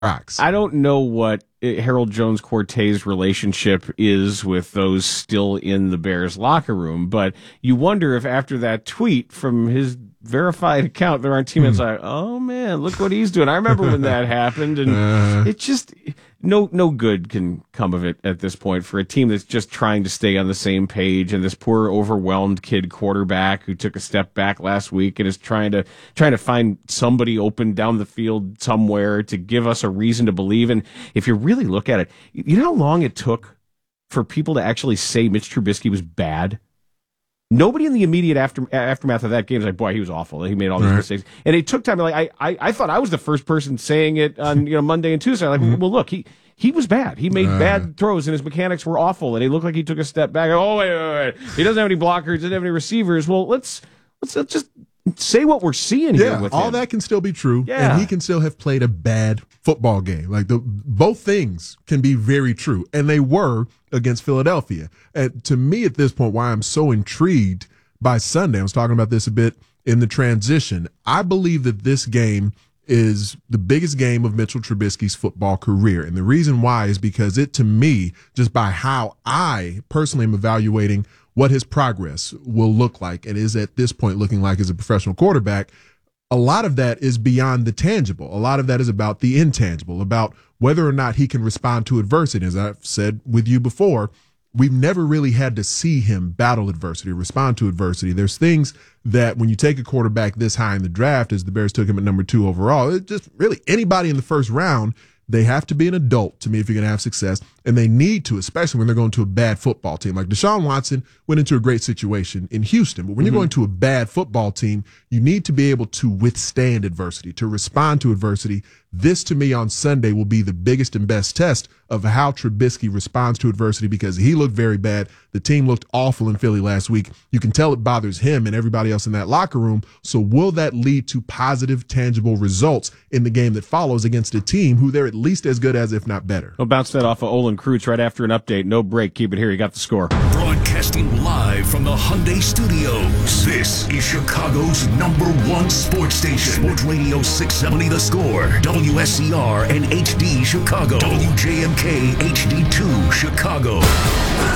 rocks. I don't know what Harold Jones-Cortez relationship is with those still in the Bears locker room, but you wonder if after that tweet from his verified account, there aren't teammates like, oh man, look what he's doing. I remember when that happened, and it just no good can come of it at this point for a team that's just trying to stay on the same page. And this poor overwhelmed kid quarterback who took a step back last week and is trying to find somebody open down the field somewhere to give us a reason to believe. And if you really look at it, you know how long it took for people to actually say Mitch Trubisky was bad? Nobody in the immediate aftermath of that game was like, boy, he was awful. He made all these mistakes. And it took time. Like I thought I was the first person saying it on Monday and Tuesday. Like, well, look, he was bad. He made bad throws, and his mechanics were awful, and he looked like he took a step back. Oh, wait. He doesn't have any blockers, doesn't have any receivers. Well, let's just say what we're seeing here with all him. That can still be true, Yeah. and he can still have played a bad football game. Like both things can be very true, and they were against Philadelphia. And to me, at this point, why I'm so intrigued by Sunday, I was talking about this a bit in the transition. I believe that this game is the biggest game of Mitchell Trubisky's football career. And the reason why is because it, to me, just by how I personally am evaluating what his progress will look like and is at this point looking like as a professional quarterback, a lot of that is beyond the tangible. A lot of that is about the intangible, about whether or not he can respond to adversity. As I've said with you before, we've never really had to see him battle adversity, respond to adversity. There's things that when you take a quarterback this high in the draft, as the Bears took him at number 2 overall, it just really anybody in the first round, they have to be an adult to me if you're going to have success. And they need to, especially when they're going to a bad football team. Like Deshaun Watson went into a great situation in Houston. But when you're going to a bad football team, you need to be able to withstand adversity, to respond to adversity. This, to me, on Sunday will be the biggest and best test of how Trubisky responds to adversity because he looked very bad. The team looked awful in Philly last week. You can tell it bothers him and everybody else in that locker room. So will that lead to positive, tangible results in the game that follows against a team who they're at least as good as, if not better? We'll bounce that off of Olin Kreutz right after an update. No break. Keep it here. You got the score. Broadcasting live from the Hyundai Studios. This is Chicago's #1 sports station. Sports Radio 670 The Score. WSCR and HD Chicago. WJMK HD2 Chicago. The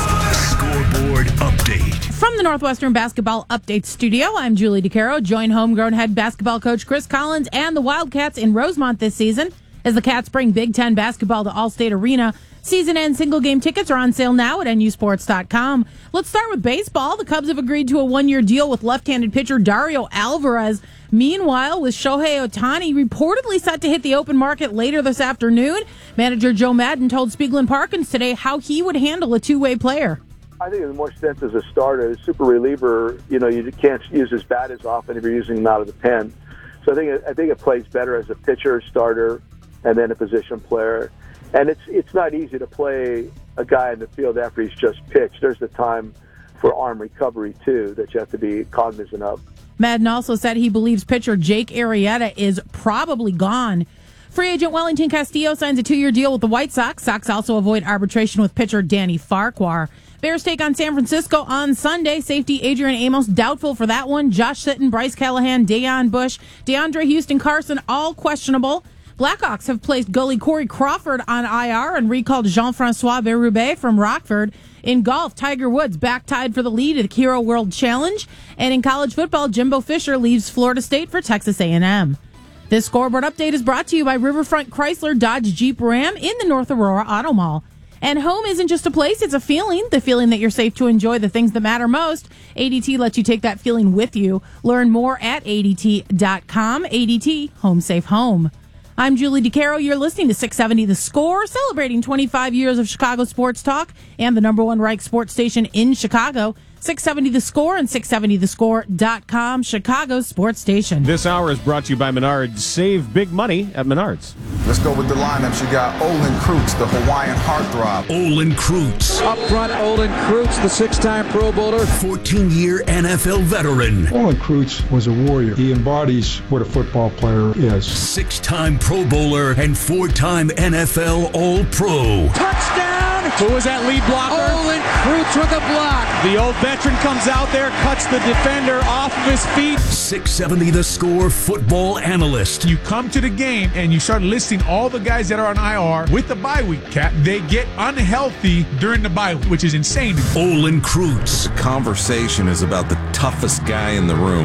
Scoreboard Update. From the Northwestern Basketball Update Studio, I'm Julie DeCaro. Join homegrown head basketball coach Chris Collins and the Wildcats in Rosemont this season as the Cats bring Big Ten basketball to Allstate Arena. Season-end single-game tickets are on sale now at nusports.com. Let's start with baseball. The Cubs have agreed to a one-year deal with left-handed pitcher Dario Alvarez. Meanwhile, with Shohei Ohtani reportedly set to hit the open market later this afternoon, manager Joe Maddon told Spiegel and Parkins today how he would handle a two-way player. I think it more sense as a starter. A super reliever, you can't use his bat as often if you're using him out of the pen. So I think it plays better as a pitcher, starter, and then a position player. And it's not easy to play a guy in the field after he's just pitched. There's the time for arm recovery, too, that you have to be cognizant of. Maddon also said he believes pitcher Jake Arrieta is probably gone. Free agent Wellington Castillo signs a 2-year deal with the White Sox. Sox also avoid arbitration with pitcher Danny Farquhar. Bears take on San Francisco on Sunday. Safety Adrian Amos doubtful for that one. Josh Sitton, Bryce Callahan, Deion Bush, DeAndre Houston Carson all questionable. Blackhawks have placed goalie Corey Crawford on IR and recalled Jean-Francois Berube from Rockford. In golf, Tiger Woods back tied for the lead at the Hero World Challenge. And in college football, Jimbo Fisher leaves Florida State for Texas A&M. This scoreboard update is brought to you by Riverfront Chrysler Dodge Jeep Ram in the North Aurora Auto Mall. And home isn't just a place, it's a feeling. The feeling that you're safe to enjoy the things that matter most. ADT lets you take that feeling with you. Learn more at ADT.com. ADT, home safe home. I'm Julie DeCaro. You're listening to 670 The Score, celebrating 25 years of Chicago sports talk and the #1 ranked sports station in Chicago. 670 The Score and 670thescore.com, Chicago's sports station. This hour is brought to you by Menards. Save big money at Menards. Let's go with the lineups. You got Olin Kreutz, the Hawaiian heartthrob. Olin Kreutz. Up front, Olin Kreutz, the 6-time Pro Bowler. 14-year NFL veteran. Olin Kreutz was a warrior. He embodies what a football player is. 6-time Pro Bowler and 4-time NFL All-Pro. Touchdown! Who was that lead blocker? Olin Kreutz with a block. The Old veteran comes out there, cuts the defender off of his feet. 670 The Score football analyst. You come to the game and you start listing all the guys that are on IR with the bye week, Cap. They get unhealthy during the bye week, which is insane. Olin Kreutz. The conversation is about the toughest guy in the room.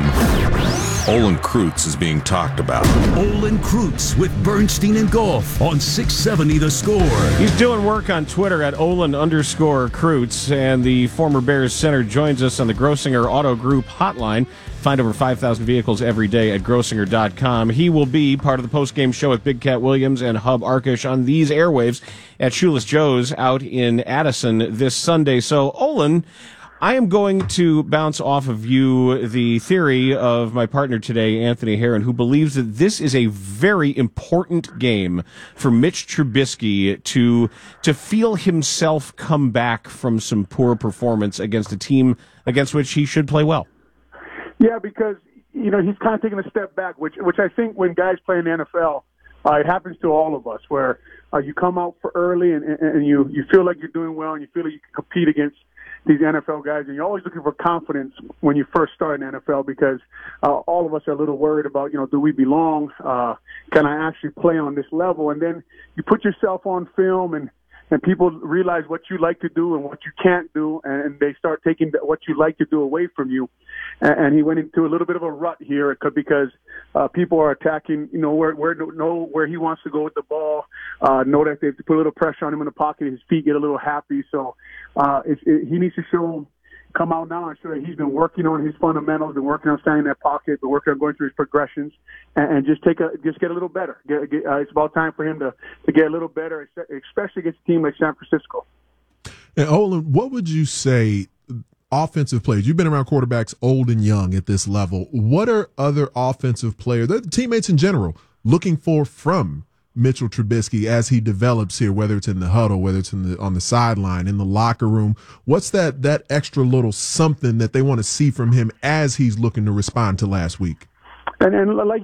Olin Kreutz is being talked about. Olin Kreutz with Bernstein and Golf on 670 The Score. He's doing work on Twitter at Olin_Kreutz, and the former Bears center joins us on the Grossinger Auto Group hotline. Find over 5,000 vehicles every day at Grossinger.com. He will be part of the post-game show with Big Cat Williams and Hub Arkush on these airwaves at Shoeless Joe's out in Addison this Sunday. So, Olin, I am going to bounce off of you the theory of my partner today, Anthony Herron, who believes that this is a very important game for Mitch Trubisky to feel himself come back from some poor performance against a team against which he should play well. Yeah, because, he's kind of taking a step back, which I think when guys play in the NFL, it happens to all of us, where you come out for early and you feel like you're doing well and you feel like you can compete against these NFL guys, and you're always looking for confidence when you first start in the NFL because all of us are a little worried about, do we belong? Can I actually play on this level? And then you put yourself on film and people realize what you like to do and what you can't do, and they start taking what you like to do away from you. And he went into a little bit of a rut here because people are attacking, where he wants to go with the ball, know that they have to put a little pressure on him in the pocket, his feet get a little happy. So he needs to come out now and show that he's been working on his fundamentals, been working on staying in that pocket, been working on going through his progressions, and just get a little better. It's about time for him to get a little better, especially against a team like San Francisco. And Olin, what would you say offensive players? You've been around quarterbacks old and young at this level. What are other offensive players, teammates in general, looking for from Mitchell Trubisky as he develops here, whether it's in the huddle, whether it's on the sideline, in the locker room? What's that extra little something that they want to see from him as he's looking to respond to last week? And like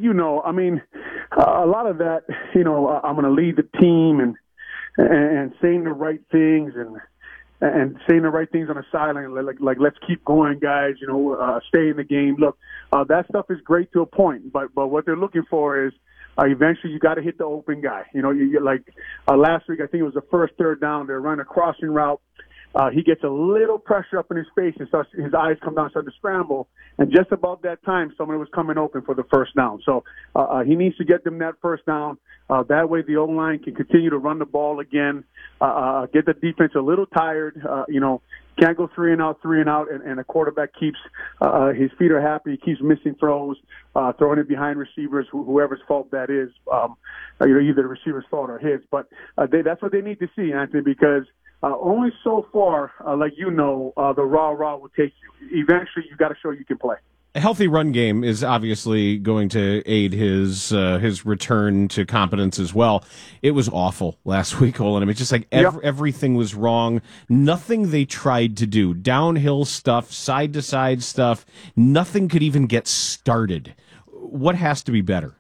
a lot of that, I'm going to lead the team and saying the right things and saying the right things on the sideline, like let's keep going, guys. Stay in the game. Look, that stuff is great to a point, but what they're looking for is eventually you got to hit the open guy. Last week, I think it was the first third down. They're running a crossing route. He gets a little pressure up in his face and his eyes come down, start to scramble. And just about that time, someone was coming open for the first down. So he needs to get them that first down. That way the O-line can continue to run the ball again, get the defense a little tired. Can't go three and out, and a quarterback keeps his feet are happy. He keeps missing throws, throwing it behind receivers, whoever's fault that is. Either the receiver's fault or his. But that's what they need to see, Anthony, because only so far, the raw will take you. Eventually, you got to show you can play. A healthy run game is obviously going to aid his return to competence as well. It was awful last week, Olin. It's just like everything was wrong. Nothing they tried to do, downhill stuff, side-to-side stuff, nothing could even get started. What has to be better?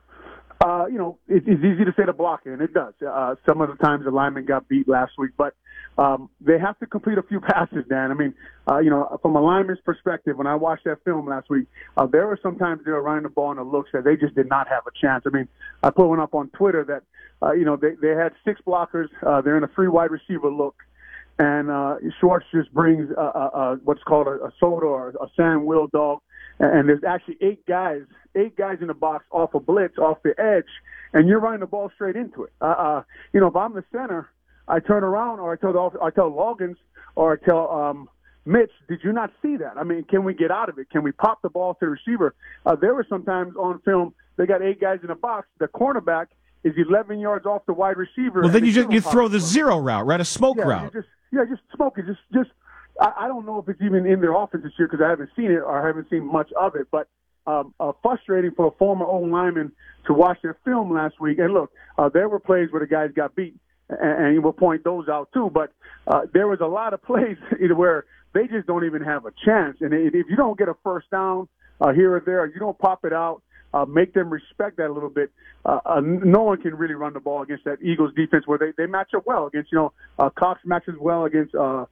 It's easy to say the blocking, and it does. Some of the times the linemen got beat last week, but they have to complete a few passes, Dan. From a lineman's perspective, when I watched that film last week, there were sometimes they were running the ball in the looks that they just did not have a chance. I put one up on Twitter that, they had 6 blockers. They're in a 3 wide receiver look. And Schwartz just brings what's called a soda or a Sam Will dog. And there's actually 8 guys in the box off a blitz, off the edge, and you're running the ball straight into it. If I'm the center, I turn around or I tell Loggins or I tell Mitch, did you not see that? Can we get out of it? Can we pop the ball to the receiver? There were sometimes on film, they got 8 guys in the box. The cornerback is 11 yards off the wide receiver. Well, then you throw the zero route, right? A smoke route. Just smoke it. Just I don't know if it's even in their offense this year because I haven't seen it or I haven't seen much of it, but frustrating for a former O-lineman to watch their film last week. And look, there were plays where the guys got beat, and we'll point those out too, but there was a lot of plays where they just don't even have a chance. And if you don't get a first down here or there, you don't pop it out, make them respect that a little bit. No one can really run the ball against that Eagles defense where they match up well against, Cox matches well against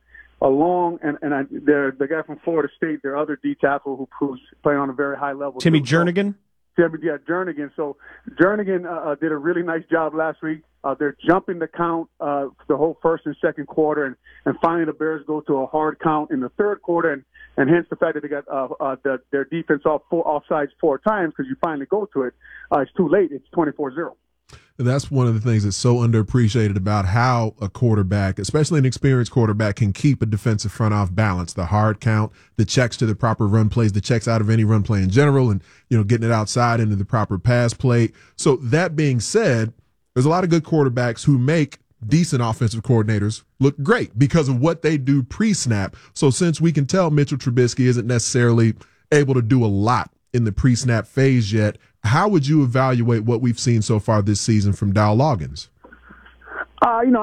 long, the guy from Florida State, their other D tackle who's playing on a very high level. Timmy Jernigan? Yeah, Jernigan. So Jernigan did a really nice job last week. They're jumping the count the whole first and second quarter, and finally the Bears go to a hard count in the third quarter, and hence the fact that they got their defense offsides 4 times, because you finally go to it. It's too late. It's 24-0. That's one of the things that's so underappreciated about how a quarterback, especially an experienced quarterback, can keep a defensive front off balance. The hard count, the checks to the proper run plays, the checks out of any run play in general, and getting it outside into the proper pass play. So that being said, there's a lot of good quarterbacks who make decent offensive coordinators look great because of what they do pre-snap. So since we can tell Mitchell Trubisky isn't necessarily able to do a lot in the pre-snap phase yet, how would you evaluate what we've seen so far this season from Dow Loggins? I'm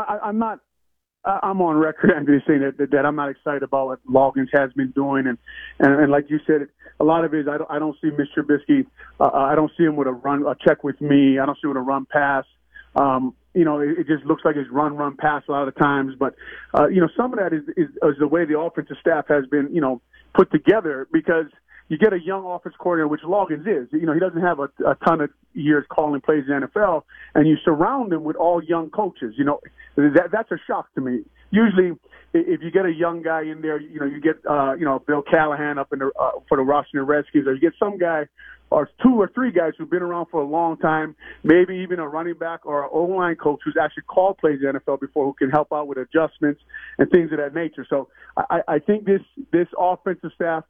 on record, Anthony, saying that I'm not excited about what Loggins has been doing, and like you said, a lot of it is I don't see Mr. Trubisky. I don't see him with a check with me. I don't see him with a run pass. It just looks like it's run pass a lot of the times. But some of that is the way the offensive staff has been put together, because you get a young offense coordinator, which Loggins is. He doesn't have a ton of years calling plays in the NFL, and you surround him with all young coaches. That's a shock to me. Usually, if you get a young guy in there, you get Bill Callahan up in for the Washington Redskins, or you get some guy or 2 or 3 guys who've been around for a long time, maybe even a running back or an O-line coach who's actually called plays in the NFL before, who can help out with adjustments and things of that nature. So I think this offensive staff,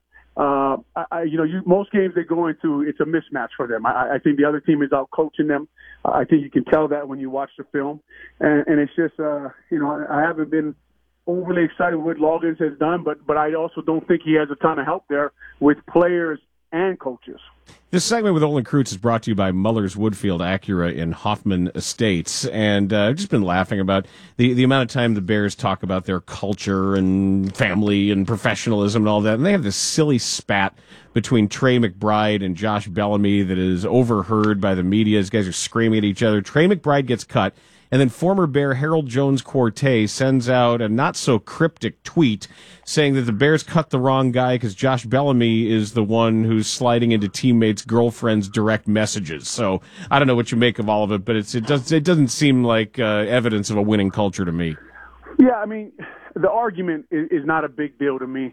most games they go into, it's a mismatch for them. I think the other team is out coaching them. I think you can tell that when you watch the film, and it's just I haven't been overly excited with what Loggins has done, but I also don't think he has a ton of help there with players and coaches. This segment with Olin Kreutz is brought to you by Muller's Woodfield Acura in Hoffman Estates. And I've just been laughing about the amount of time the Bears talk about their culture and family and professionalism and all that. And they have this silly spat between Trey McBride and Josh Bellamy that is overheard by the media. These guys are screaming at each other. Trey McBride gets cut. And then former Bear Harold Jones-Cortez sends out a not-so-cryptic tweet saying that the Bears cut the wrong guy because Josh Bellamy is the one who's sliding into teammates' girlfriends' direct messages. So I don't know what you make of all of it, but it doesn't seem like evidence of a winning culture to me. Yeah, I mean, the argument is not a big deal to me.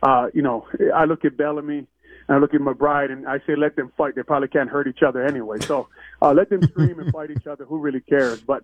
I look at Bellamy, and I look at McBride, and I say, let them fight. They probably can't hurt each other anyway. So let them scream and fight each other. Who really cares? But,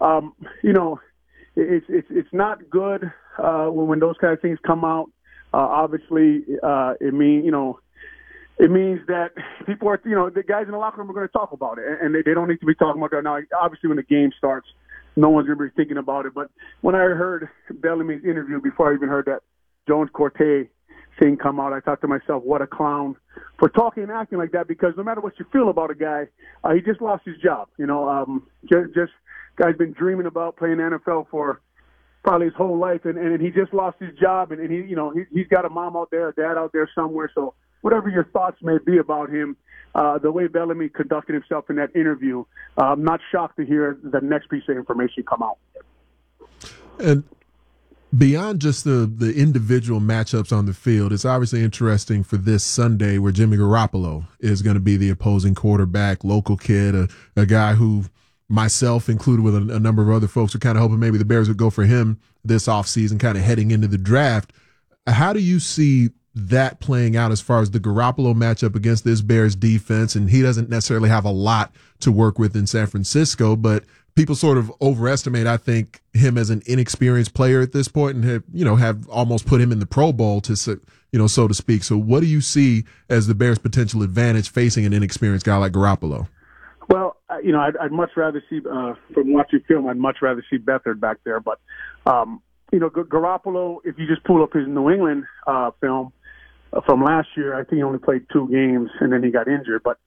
it's not good when those kind of things come out. Obviously, it means that people are, the guys in the locker room are going to talk about it, and they don't need to be talking about that now. Obviously, when the game starts, no one's going to be thinking about it. But when I heard Bellamy's interview, before I even heard that Jones-Cortez thing come out, I thought to myself, what a clown for talking and acting like that, because no matter what you feel about a guy, he just lost his job. Just guy's been dreaming about playing NFL for probably his whole life, and he just lost his job, and he's got a mom out there, a dad out there somewhere. So whatever your thoughts may be about him, the way Bellamy conducted himself in that interview, I'm not shocked to hear the next piece of information come out. And beyond just the individual matchups on the field, it's obviously interesting for this Sunday where Jimmy Garoppolo is going to be the opposing quarterback, local kid, a guy who myself included with a number of other folks are kind of hoping maybe the Bears would go for him this offseason, kind of heading into the draft. How do you see that playing out as far as the Garoppolo matchup against this Bears defense? And he doesn't necessarily have a lot to work with in San Francisco, but people sort of overestimate, I think, him as an inexperienced player at this point, and have almost put him in the Pro Bowl so to speak. So what do you see as the Bears' potential advantage facing an inexperienced guy like Garoppolo? Well, I'd much rather see, from watching film, I'd much rather see Beathard back there. But, Garoppolo, if you just pull up his New England film from last year, I think he only played 2 games and then he got injured. But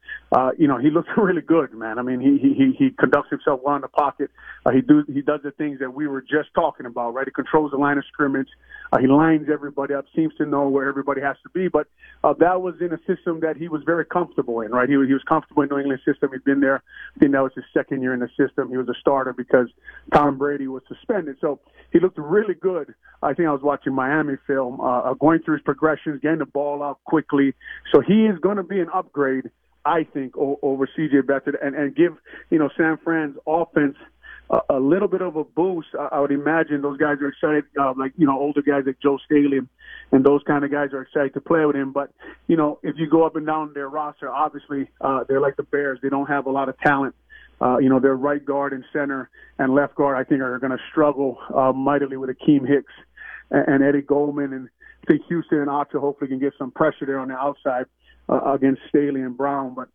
he looks really good, man. I mean, he conducts himself well in the pocket. He does the things that we were just talking about, right? He controls the line of scrimmage. He lines everybody up, seems to know where everybody has to be. But that was in a system that he was very comfortable in, right? He was comfortable in the New England system. He'd been there. I think that was his second year in the system. He was a starter because Tom Brady was suspended. So he looked really good. I think I was watching Miami film, going through his progressions, getting the ball out quickly. So he is going to be an upgrade, I think, over C.J. Beathard and give, San Fran's offense a little bit of a boost. I would imagine those guys are excited, older guys like Joe Staley and those kind of guys are excited to play with him. But, if you go up and down their roster, obviously they're like the Bears. They don't have a lot of talent. Their right guard and center and left guard, I think, are going to struggle mightily with Akeem Hicks and Eddie Goldman. And I think Houston and Archer hopefully can get some pressure there on the outside against Staley and Brown. But,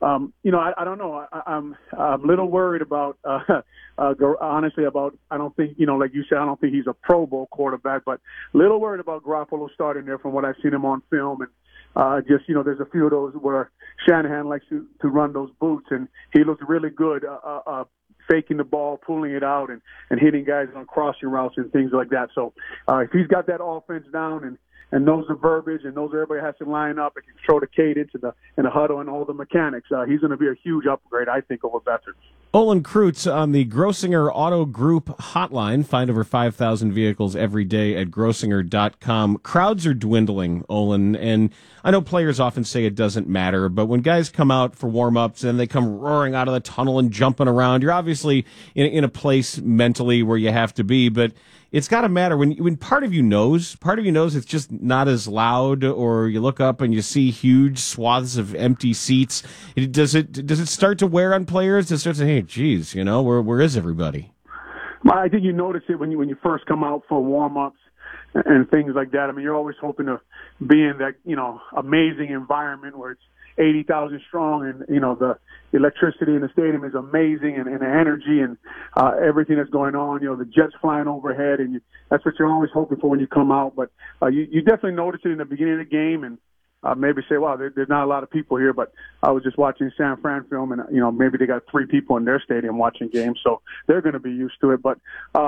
I don't know. I'm a little worried about, honestly, I don't think, like you said, I don't think he's a Pro Bowl quarterback, but a little worried about Garoppolo starting there from what I've seen him on film. And there's a few of those where Shanahan likes to run those boots, and he looks really good faking the ball, pulling it out, and hitting guys on crossing routes and things like that. So if he's got that offense down and knows the verbiage and knows everybody has to line up and control the cadence and the huddle and all the mechanics, he's going to be a huge upgrade, I think, over Beathard. Olin Kreutz on the Grossinger Auto Group hotline. Find over 5,000 vehicles every day at Grossinger.com. Crowds are dwindling, Olin, and I know players often say it doesn't matter, but when guys come out for warm-ups and they come roaring out of the tunnel and jumping around, you're obviously in a place mentally where you have to be, but it's got to matter when part of you knows it's just not as loud, or you look up and you see huge swaths of empty seats. Does it start to wear on players? Does it start to say, hey, geez, where is everybody? I think you notice it when you first come out for warm-ups and things like that. I mean, you're always hoping to be in that, amazing environment where it's 80,000 strong, and the electricity in the stadium is amazing, and the energy and everything that's going on. The jets flying overhead, and that's what you're always hoping for when you come out. But you definitely notice it in the beginning of the game, and maybe say, "Wow, there's not a lot of people here." But I was just watching San Fran film, and maybe they got 3 people in their stadium watching games, so they're going to be used to it. But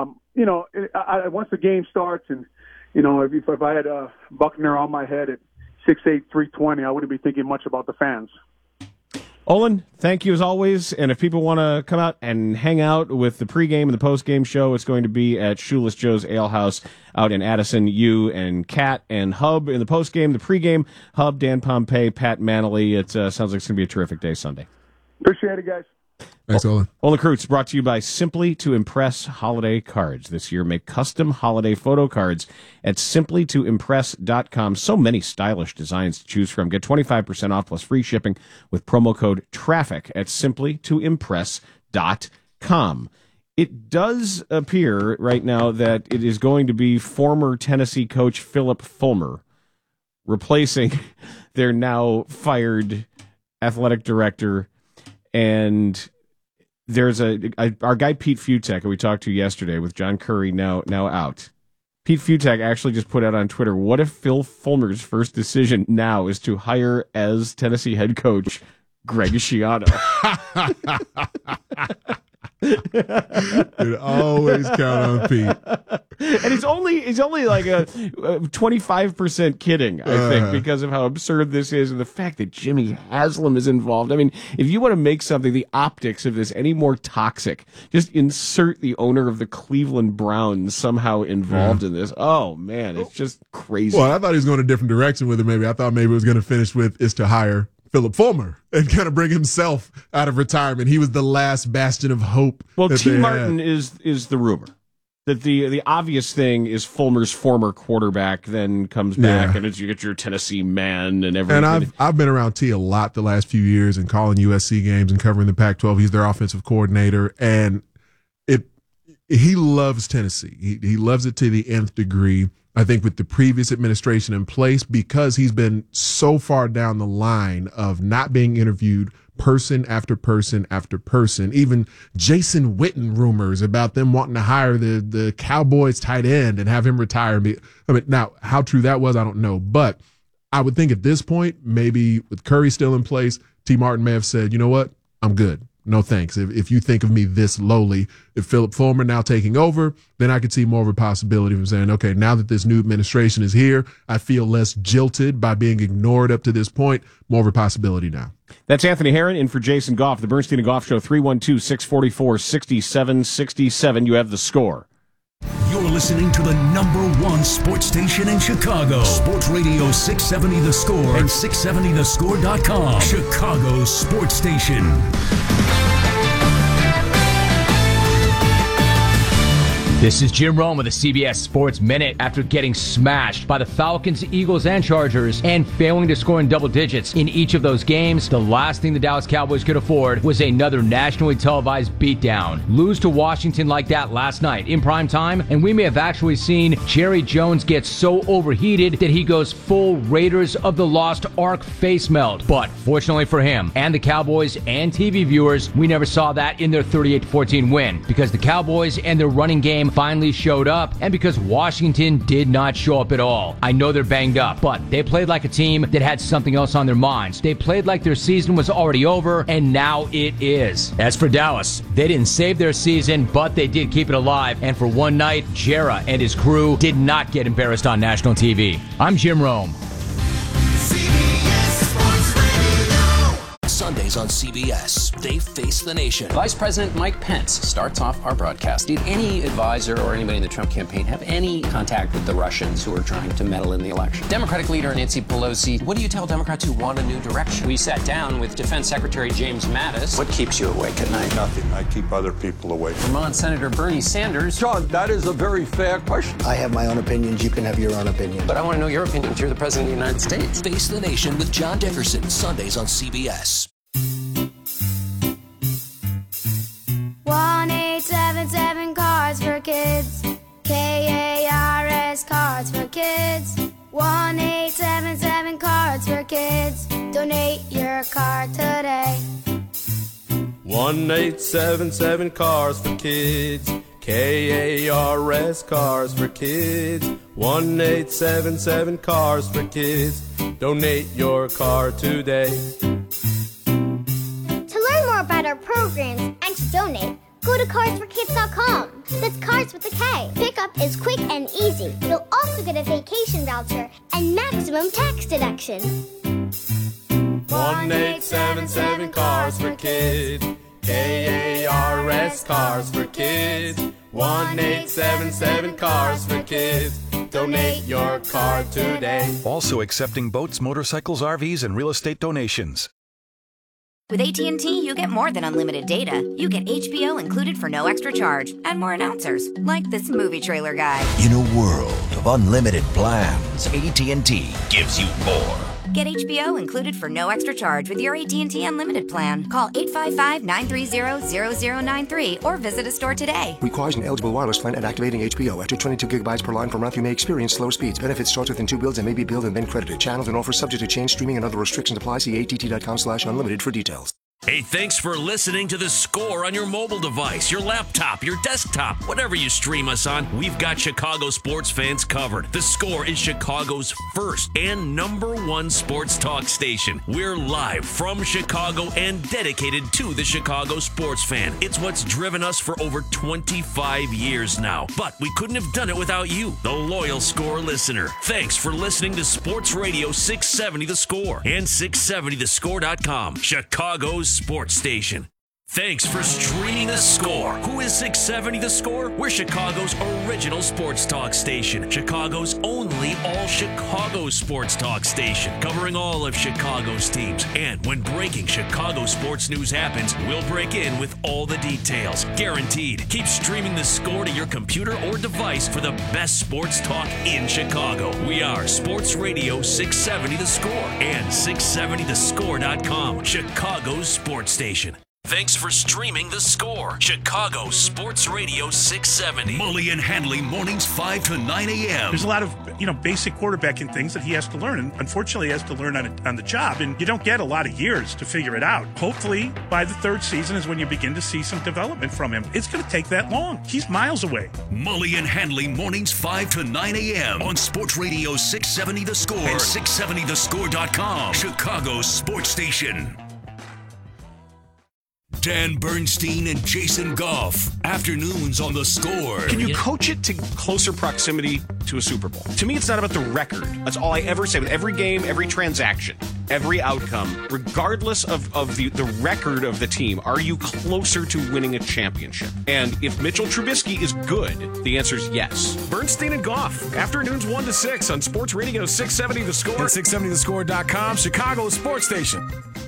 once the game starts, and if I had Buckner on my head at 6'8", 320, I wouldn't be thinking much about the fans. Olin, thank you as always. And if people want to come out and hang out with the pregame and the postgame show, it's going to be at Shoeless Joe's Ale House out in Addison. You and Kat and Hub in the postgame. The pregame, Hub, Dan Pompei, Pat Manley. It sounds like it's going to be a terrific day Sunday. Appreciate it, guys. Thanks, Olin. Olin Kreutz, brought to you by Simply to Impress Holiday Cards. This year, make custom holiday photo cards at simplytoimpress.com. So many stylish designs to choose from. Get 25% off plus free shipping with promo code TRAFFIC at simplytoimpress.com. It does appear right now that it is going to be former Tennessee coach Philip Fulmer replacing their now fired athletic director. And there's our guy Pete Futek, who we talked to yesterday with John Curry now out. Pete Futek actually just put out on Twitter, what if Phil Fulmer's first decision now is to hire as Tennessee head coach Greg Schiano? Dude, always count on Pete. And he's only like a 25% kidding, I think, because of how absurd this is and the fact that Jimmy Haslam is involved. I mean, if you want to make something, the optics of this any more toxic, just insert the owner of the Cleveland Browns somehow involved in this. Oh, man, it's just crazy. Well, I thought he was going a different direction with it, maybe. I thought maybe it was going to finish with is to hire Philip Fulmer and kind of bring himself out of retirement. He was the last bastion of hope. Well, T. Martin is the rumor that the obvious thing is Fulmer's former quarterback then comes back and you get your Tennessee man and everything. And I've been around T a lot the last few years and calling USC games and covering the Pac-12. He's their offensive coordinator, and he loves Tennessee. He loves it to the nth degree. I think with the previous administration in place, because he's been so far down the line of not being interviewed person after person after person, even Jason Witten rumors about them wanting to hire the Cowboys tight end and have him retire. I mean, now, how true that was, I don't know. But I would think at this point, maybe with Curry still in place, T. Martin may have said, you know what, I'm good. No thanks. If you think of me this lowly, if Philip Fulmer now taking over, then I could see more of a possibility of saying, okay, now that this new administration is here, I feel less jilted by being ignored up to this point. More of a possibility now. That's Anthony Herron in for Jason Goff. The Bernstein and Goff Show, 312-644-6767. You have the score. You're listening to the #1 sports station in Chicago. Sports Radio 670 The Score and 670thescore.com. Chicago's sports station. This is Jim Rome with the CBS Sports Minute. After getting smashed by the Falcons, Eagles, and Chargers and failing to score in double digits in each of those games, the last thing the Dallas Cowboys could afford was another nationally televised beatdown. Lose to Washington like that last night in prime time, and we may have actually seen Jerry Jones get so overheated that he goes full Raiders of the Lost Ark face melt. But fortunately for him and the Cowboys and TV viewers, we never saw that in their 38-14 win, because the Cowboys and their running game finally showed up, and because Washington did not show up at all. I know they're banged up, but they played like a team that had something else on their minds. They played like their season was already over, and now it is. As for Dallas, they didn't save their season, but they did keep it alive, and for one night, Jera and his crew did not get embarrassed on national TV. I'm Jim Rome. Sundays on CBS, they face the nation. Vice President Mike Pence starts off our broadcast. Did any advisor or anybody in the Trump campaign have any contact with the Russians who are trying to meddle in the election? Democratic leader Nancy Pelosi, what do you tell Democrats who want a new direction? We sat down with Defense Secretary James Mattis. What keeps you awake at night? Nothing. I keep other people awake. Vermont Senator Bernie Sanders. John, that is a very fair question. I have my own opinions. You can have your own opinion. But I want to know your opinion. You're the President of the United States. Face the Nation with John Dickerson, Sundays on CBS. 1-877 Cards for Kids. KARS Cards for Kids. 1-877 Cards for Kids. Donate your card today. 1-877 Cars for Kids. KARS Cars for Kids. 1-877 Cars for Kids. Donate your car today. To learn more about our programs and to donate, go to carsforkids.com. That's Cars with a K. Pickup is quick and easy. You'll also get a vacation voucher and maximum tax deduction. 1-877 Cars for Kids. KARS Cars for Kids. 1-877 Cars for Kids. Donate your car today. Also accepting boats, motorcycles, RVs, and real estate donations. With AT&T, you get more than unlimited data. You get HBO included for no extra charge, and more announcers, like this movie trailer guy. In a world of unlimited plans, AT&T gives you more. Get HBO included for no extra charge with your AT&T Unlimited plan. Call 855-930-0093 or visit a store today. Requires an eligible wireless plan and activating HBO. After 22 gigabytes per line per month, you may experience slower speeds. Benefits starts within 2 bills and may be billed and then credited. Channels and offers subject to change. Streaming and other restrictions apply. See att.com/unlimited for details. Hey, thanks for listening to The Score on your mobile device, your laptop, your desktop, whatever you stream us on. We've got Chicago sports fans covered. The Score is Chicago's first and #1 sports talk station. We're live from Chicago and dedicated to the Chicago sports fan. It's what's driven us for over 25 years now. But we couldn't have done it without you, the loyal Score listener. Thanks for listening to Sports Radio 670 The Score and 670thescore.com, Chicago's sports station. Thanks for streaming The Score. Who is 670 The Score? We're Chicago's original sports talk station. Chicago's only all-Chicago sports talk station. Covering all of Chicago's teams. And when breaking Chicago sports news happens, we'll break in with all the details. Guaranteed. Keep streaming The Score to your computer or device for the best sports talk in Chicago. We are Sports Radio 670 The Score and 670thescore.com, Chicago's sports station. Thanks for streaming The Score, Chicago Sports Radio 670. Mully and Handley, mornings 5 to 9 a.m. There's a lot of, basic quarterbacking things that he has to learn, and unfortunately he has to learn on the job, and you don't get a lot of years to figure it out. Hopefully, by the third season is when you begin to see some development from him. It's going to take that long. He's miles away. Mully and Handley, mornings 5 to 9 a.m. on Sports Radio 670 The Score and 670thescore.com, Chicago's sports station. Dan Bernstein and Jason Goff. Afternoons on The Score. Can you coach it to closer proximity to a Super Bowl? To me, it's not about the record. That's all I ever say with every game, every transaction, every outcome, regardless of the record of the team. Are you closer to winning a championship? And if Mitchell Trubisky is good, the answer is yes. Bernstein and Goff. Afternoons 1 to 6 on Sports Radio 670 The Score. And 670thescore.com, Chicago's sports station.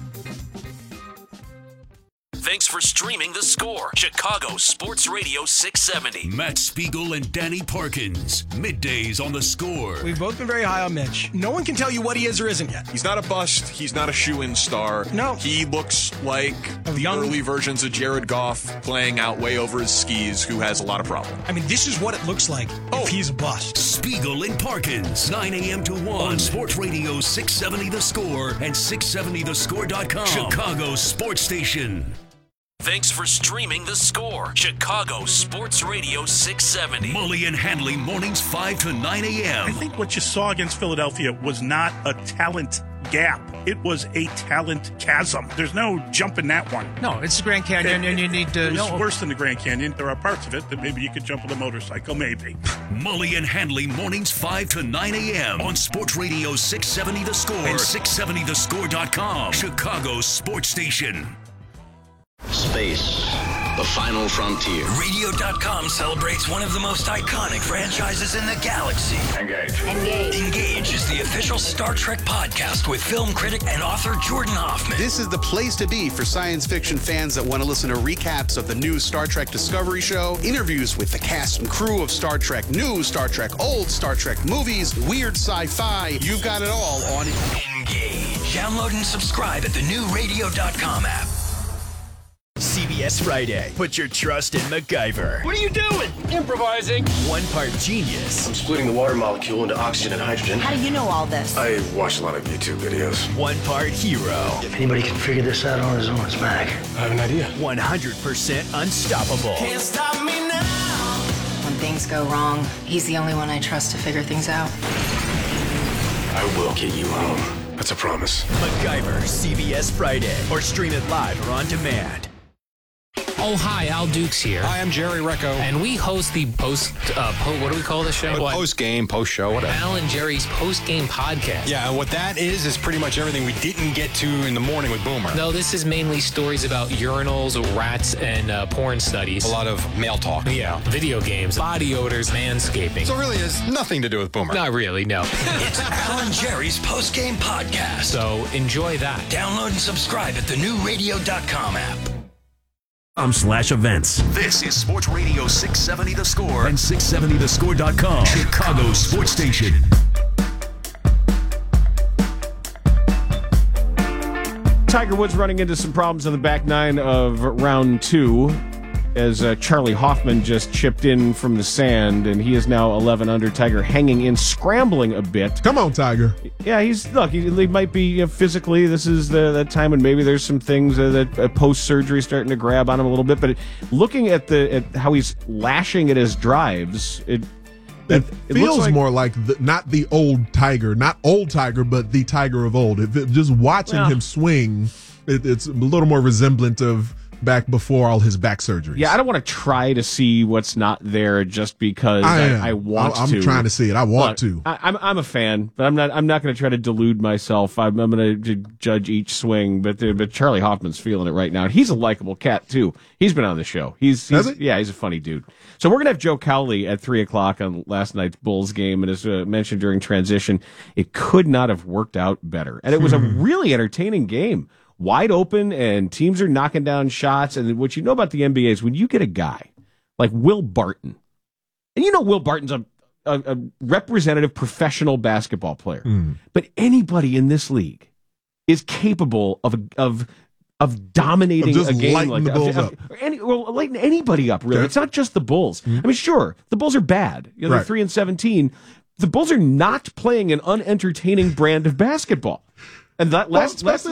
Thanks for streaming The Score. Chicago Sports Radio 670. Matt Spiegel and Danny Parkins. Middays on The Score. We've both been very high on Mitch. No one can tell you what he is or isn't yet. He's not a bust. He's not a shoe-in star. No. He looks like the early versions of Jared Goff playing out way over his skis, who has a lot of problems. I mean, this is what it looks like if he's a bust. Spiegel and Parkins, 9 a.m. to 1 on Sports Radio 670 The Score and 670thescore.com. Chicago's sports station. Thanks for streaming The Score. Chicago Sports Radio 670. Mully and Handley mornings 5 to 9 a.m. I think what you saw against Philadelphia was not a talent gap. It was a talent chasm. There's no jump in that one. No, it's the Grand Canyon, and you need to... It's worse than the Grand Canyon. There are parts of it that maybe you could jump with a motorcycle, maybe. Mully and Handley mornings 5 to 9 a.m. on Sports Radio 670 The Score and 670thescore.com. Chicago's sports station. Space, the final frontier. Radio.com celebrates one of the most iconic franchises in the galaxy. Engage is the official Star Trek podcast with film critic and author Jordan Hoffman. This is the place to be for science fiction fans that want to listen to recaps of the new Star Trek Discovery show, interviews with the cast and crew of Star Trek New, Star Trek Old, Star Trek movies, weird sci-fi. You've got it all on Engage. Download and subscribe at the new Radio.com app. CBS Friday. Put your trust in MacGyver. What are you doing? Improvising. One part genius. I'm splitting the water molecule into oxygen and hydrogen. How do you know all this? I watch a lot of YouTube videos. One part hero. If anybody can figure this out on his own, it's Mac. I have an idea. 100% unstoppable. Can't stop me now. When things go wrong, he's the only one I trust to figure things out. I will get you home. That's a promise. MacGyver, CBS Friday. Or stream it live or on demand. Oh, hi, Al Dukes here. Hi, I'm Jerry Recco. And we host the what do we call the show? Post-game, post-show, whatever. Al and Jerry's post-game podcast. Yeah, and what that is pretty much everything we didn't get to in the morning with Boomer. No, this is mainly stories about urinals, rats, and porn studies. A lot of male talk. Yeah, video games, body odors, manscaping. So it really has nothing to do with Boomer. Not really, no. It's Al and Jerry's post-game podcast. So enjoy that. Download and subscribe at the new Radio.com app. /events. This is Sports Radio 670 The Score and 670thescore.com. Chicago's sports station. Tiger Woods running into some problems on the back nine of round 2 as Charlie Hoffman just chipped in from the sand, and he is now 11 under. Tiger hanging in, scrambling a bit. Come on, Tiger. Yeah, he might be physically, this is that time, and maybe there's some things that post-surgery starting to grab on him a little bit, but looking at how he's lashing at his drives, it feels like, more like not the old Tiger, not old Tiger, but the Tiger of old. Just watching him swing, it's a little more resemblant of back before all his back surgeries. Yeah, I don't want to try to see what's not there just because I want to. I'm trying to see it. I want to. I'm a fan, but I'm not going to try to delude myself. I'm going to judge each swing, but Charlie Hoffman's feeling it right now. And he's a likable cat too. He's been on the show. He's he's a funny dude. So we're going to have Joe Cowley at 3:00 on last night's Bulls game, and as mentioned during transition, it could not have worked out better. And it was a really entertaining game. Wide open, and teams are knocking down shots. And what you know about the NBA is when you get a guy like Will Barton, and you know Will Barton's a representative professional basketball player, but anybody in this league is capable of dominating a game like that. Lighting anybody up, really. Okay. It's not just the Bulls. I mean, sure, the Bulls are bad. They're 3-17. The Bulls are not playing an unentertaining brand of basketball. And that last night's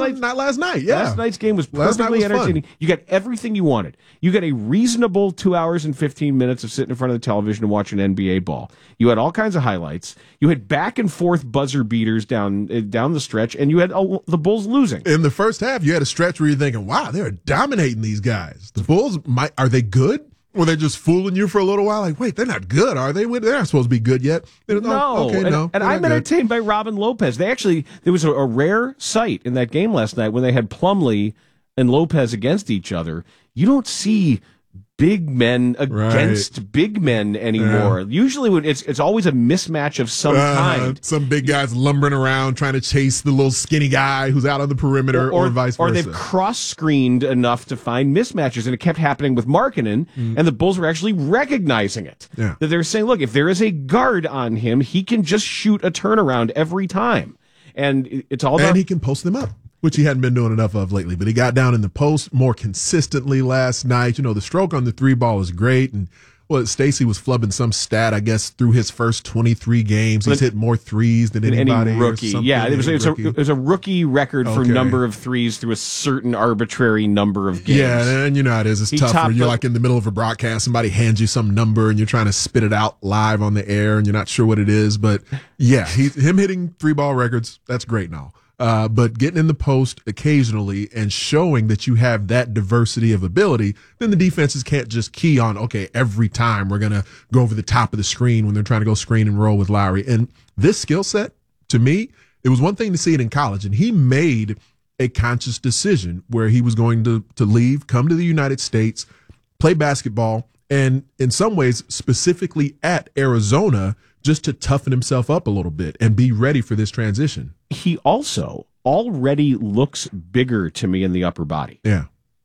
game was perfectly entertaining. You got everything you wanted. You got a reasonable 2 hours and 15 minutes of sitting in front of the television and watching NBA ball. You had all kinds of highlights. You had back and forth buzzer beaters down the stretch, and you had the Bulls losing. In the first half, you had a stretch where you're thinking, wow, they're dominating these guys. The Bulls, are they good? Or they're just fooling you for a little while? Like, wait, they're not good, are they? They're not supposed to be good yet. No. And I'm entertained by Robin Lopez. There was a rare sight in that game last night when they had Plumlee and Lopez against each other. You don't see big men against big men anymore. Usually it's always a mismatch of some kind. Some big guys lumbering around trying to chase the little skinny guy who's out on the perimeter or vice versa. Or they've cross-screened enough to find mismatches, and it kept happening with Markkanen, and the Bulls were actually recognizing it. Yeah. That they're saying, look, if there is a guard on him, he can just shoot a turnaround every time. And it's all about... And he can post them up, which he hadn't been doing enough of lately. But he got down in the post more consistently last night. The stroke on the three ball is great. And Stacey was flubbing some stat, I guess, through his first 23 games. He's hit more threes than anybody. Any rookie. Yeah, it was a rookie record for number of threes through a certain arbitrary number of games. Yeah, and you know how it is. It's tough when you're like in the middle of a broadcast, somebody hands you some number and you're trying to spit it out live on the air and you're not sure what it is. But yeah, him hitting three ball records, that's great and all. But getting in the post occasionally and showing that you have that diversity of ability, then the defenses can't just key on, okay, every time we're going to go over the top of the screen when they're trying to go screen and roll with Lowry. And this skill set, to me, it was one thing to see it in college, and he made a conscious decision where he was going to leave, come to the United States, play basketball, and in some ways, specifically at Arizona, just to toughen himself up a little bit and be ready for this transition. He also already looks bigger to me in the upper body. Yeah.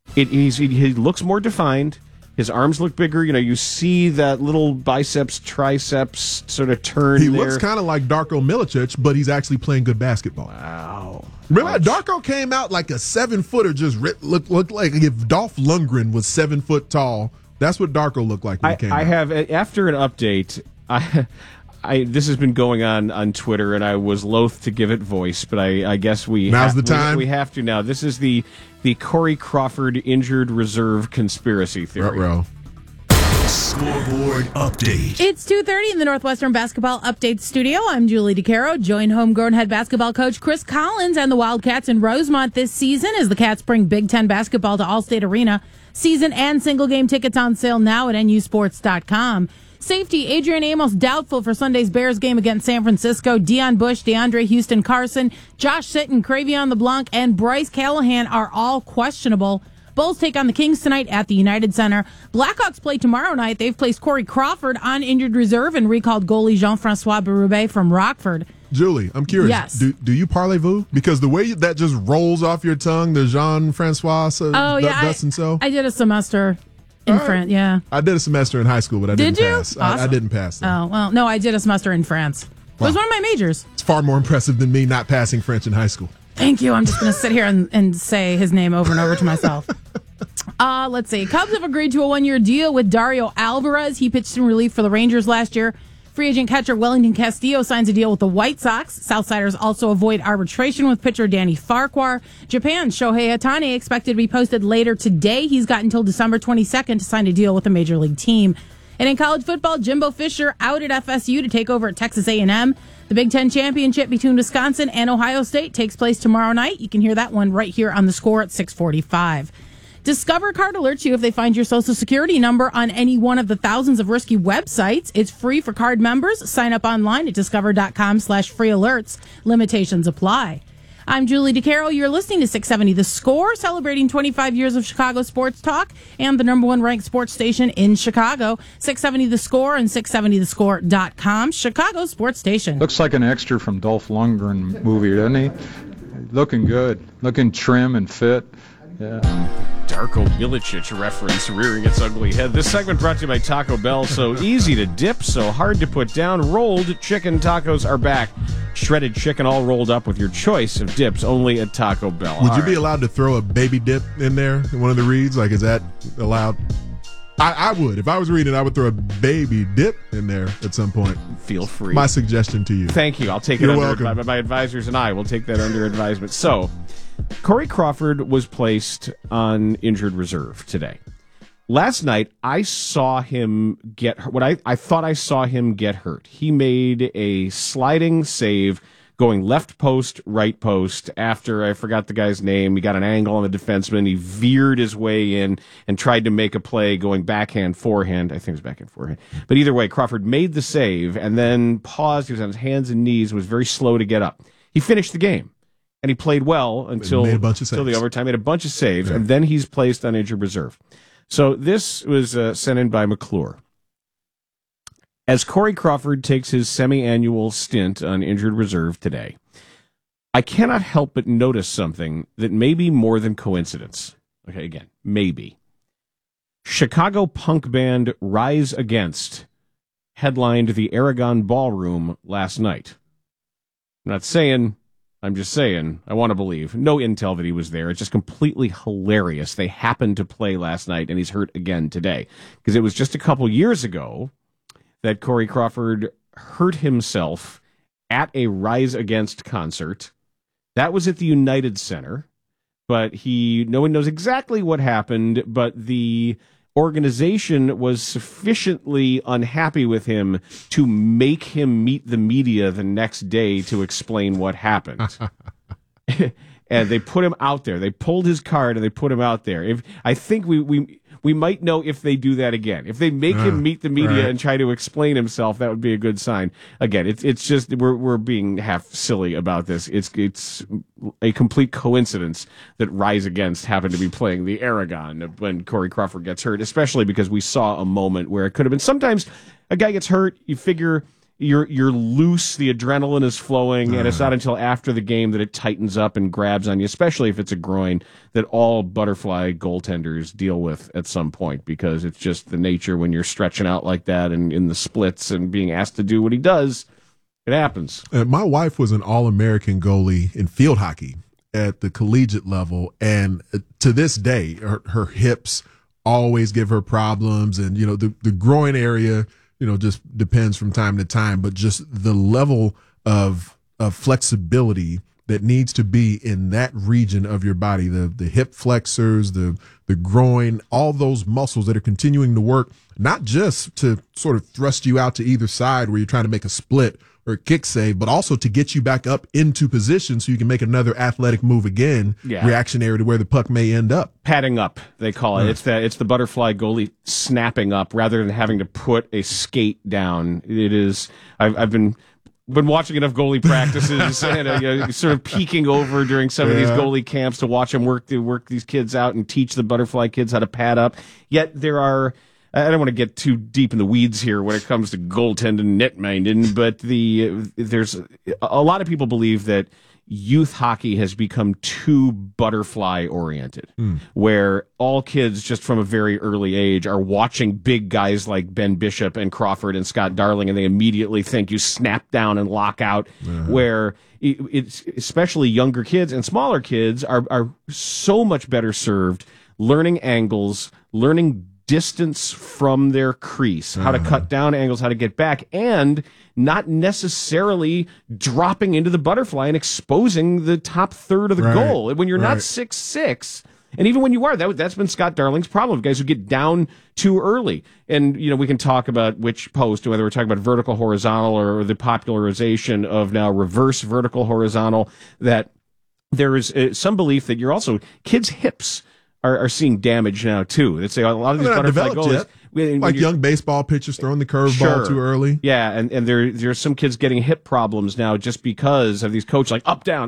He looks more defined. His arms look bigger. You see that little biceps, triceps sort of turn. He looks kind of like Darko Milicic, but he's actually playing good basketball. Wow. Remember, Darko came out like a 7-footer, just looked like if Dolph Lundgren was 7 foot tall. That's what Darko looked like when he came out. I have, after an update, this has been going on Twitter, and I was loath to give it voice, but I guess now's the time. We have to now. This is the Corey Crawford injured reserve conspiracy theory. Ruh-roh. Scoreboard update. It's 2:30 in the Northwestern Basketball Update Studio. I'm Julie DeCaro. Join homegrown head basketball coach Chris Collins and the Wildcats in Rosemont this season as the Cats bring Big Ten basketball to Allstate Arena. Season and single game tickets on sale now at nusports.com. Safety, Adrian Amos doubtful for Sunday's Bears game against San Francisco. Deion Bush, DeAndre Houston Carson, Josh Sitton, Cravion LeBlanc, and Bryce Callahan are all questionable. Bulls take on the Kings tonight at the United Center. Blackhawks play tomorrow night. They've placed Corey Crawford on injured reserve and recalled goalie Jean-Francois Berube from Rockford. Julie, I'm curious. Yes. Do you parlez-vous? Because the way that just rolls off your tongue, the Jean-Francois thus and so. I did a semester in France, yeah. I did a semester in high school, but I didn't pass. Awesome. I didn't pass. Though. Oh, well, no, I did a semester in France. Wow. It was one of my majors. It's far more impressive than me not passing French in high school. Thank you. I'm just going to sit here and say his name over and over to myself. Let's see. Cubs have agreed to a 1-year deal with Dario Alvarez. He pitched in relief for the Rangers last year. Free agent catcher Wellington Castillo signs a deal with the White Sox. Southsiders also avoid arbitration with pitcher Danny Farquhar. Japan's Shohei Ohtani expected to be posted later today. He's got until December 22nd to sign a deal with a major league team. And in college football, Jimbo Fisher out at FSU to take over at Texas A&M. The Big Ten championship between Wisconsin and Ohio State takes place tomorrow night. You can hear that one right here on The Score at 6:45. Discover Card alerts you if they find your Social Security number on any one of the thousands of risky websites. It's free for Card members. Sign up online at discover.com/free alerts. Limitations apply. I'm Julie DeCaro. You're listening to 670 The Score, celebrating 25 years of Chicago sports talk and the number one ranked sports station in Chicago. 670 The Score and 670thescore.com. Chicago sports station. Looks like an extra from Dolph Lundgren movie, doesn't he? Looking good. Looking trim and fit. Yeah. Darko Milicic reference rearing its ugly head. This segment brought to you by Taco Bell. So easy to dip, so hard to put down. Rolled chicken tacos are back. Shredded chicken all rolled up with your choice of dips only at Taco Bell. Would you be allowed to throw a baby dip in there in one of the reads? Like, is that allowed? I would. If I was reading, I would throw a baby dip in there at some point. Feel free. My suggestion to you. Thank you. I'll take it under my advisors and I will take that under advisement. So, Corey Crawford was placed on injured reserve today. Last night, I saw him get I thought I saw him get hurt. He made a sliding save going left post, right post after, I forgot the guy's name. He got an angle on the defenseman. He veered his way in and tried to make a play going backhand, forehand. I think it was backhand, forehand. But either way, Crawford made the save and then paused. He was on his hands and knees, was very slow to get up. He finished the game, and he played well until the overtime. Made a bunch of saves, and then he's placed on injured reserve. So this was sent in by McClure. As Corey Crawford takes his semi-annual stint on injured reserve today, I cannot help but notice something that may be more than coincidence. Okay, again, maybe. Chicago punk band Rise Against headlined the Aragon Ballroom last night. I'm not saying, I'm just saying, I want to believe. No intel that he was there. It's just completely hilarious. They happened to play last night, and he's hurt again today. Because it was just a couple years ago that Corey Crawford hurt himself at a Rise Against concert. That was at the United Center, but no one knows exactly what happened, but the organization was sufficiently unhappy with him to make him meet the media the next day to explain what happened. And they put him out there. They pulled his card and they put him out there. I think we might know if they do that again. If they make him meet the media and try to explain himself, that would be a good sign. Again, it's just we're being half silly about this. It's a complete coincidence that Rise Against happened to be playing the Aragon when Corey Crawford gets hurt, especially because we saw a moment where it could have been. Sometimes a guy gets hurt, you figure you're loose, the adrenaline is flowing, and it's not until after the game that it tightens up and grabs on you, especially if it's a groin, that all butterfly goaltenders deal with at some point, because it's just the nature when you're stretching out like that and in the splits and being asked to do what he does, it happens. My wife was an All-American goalie in field hockey at the collegiate level, and to this day, her hips always give her problems, and the groin area just depends from time to time, but just the level of flexibility that needs to be in that region of your body, the hip flexors, the groin, all those muscles that are continuing to work, not just to sort of thrust you out to either side where you're trying to make a split or a kick save, but also to get you back up into position so you can make another athletic move again, reactionary to where the puck may end up. Padding up, they call it. It's the butterfly goalie snapping up rather than having to put a skate down. It is. I've been watching enough goalie practices and sort of peeking over during some of these goalie camps to watch them work these kids out and teach the butterfly kids how to pad up. Yet there are. I don't want to get too deep in the weeds here when it comes to goaltending, netminding, but there's a lot of people believe that youth hockey has become too butterfly oriented, where all kids just from a very early age are watching big guys like Ben Bishop and Crawford and Scott Darling, and they immediately think you snap down and lock out, where it's especially younger kids and smaller kids are so much better served learning angles, learning distance from their crease, how to cut down angles, how to get back, and not necessarily dropping into the butterfly and exposing the top third of the goal. When you're not 6'6", and even when you are, that's been Scott Darling's problem, guys who get down too early. And, we can talk about which post, whether we're talking about vertical horizontal or the popularization of now reverse vertical horizontal, that there is some belief that kids' hips are seeing damage now too. They say a lot of these butterfly goalies, like young baseball pitchers throwing the curveball too early. Yeah, and there's some kids getting hip problems now just because of these coaches like up down,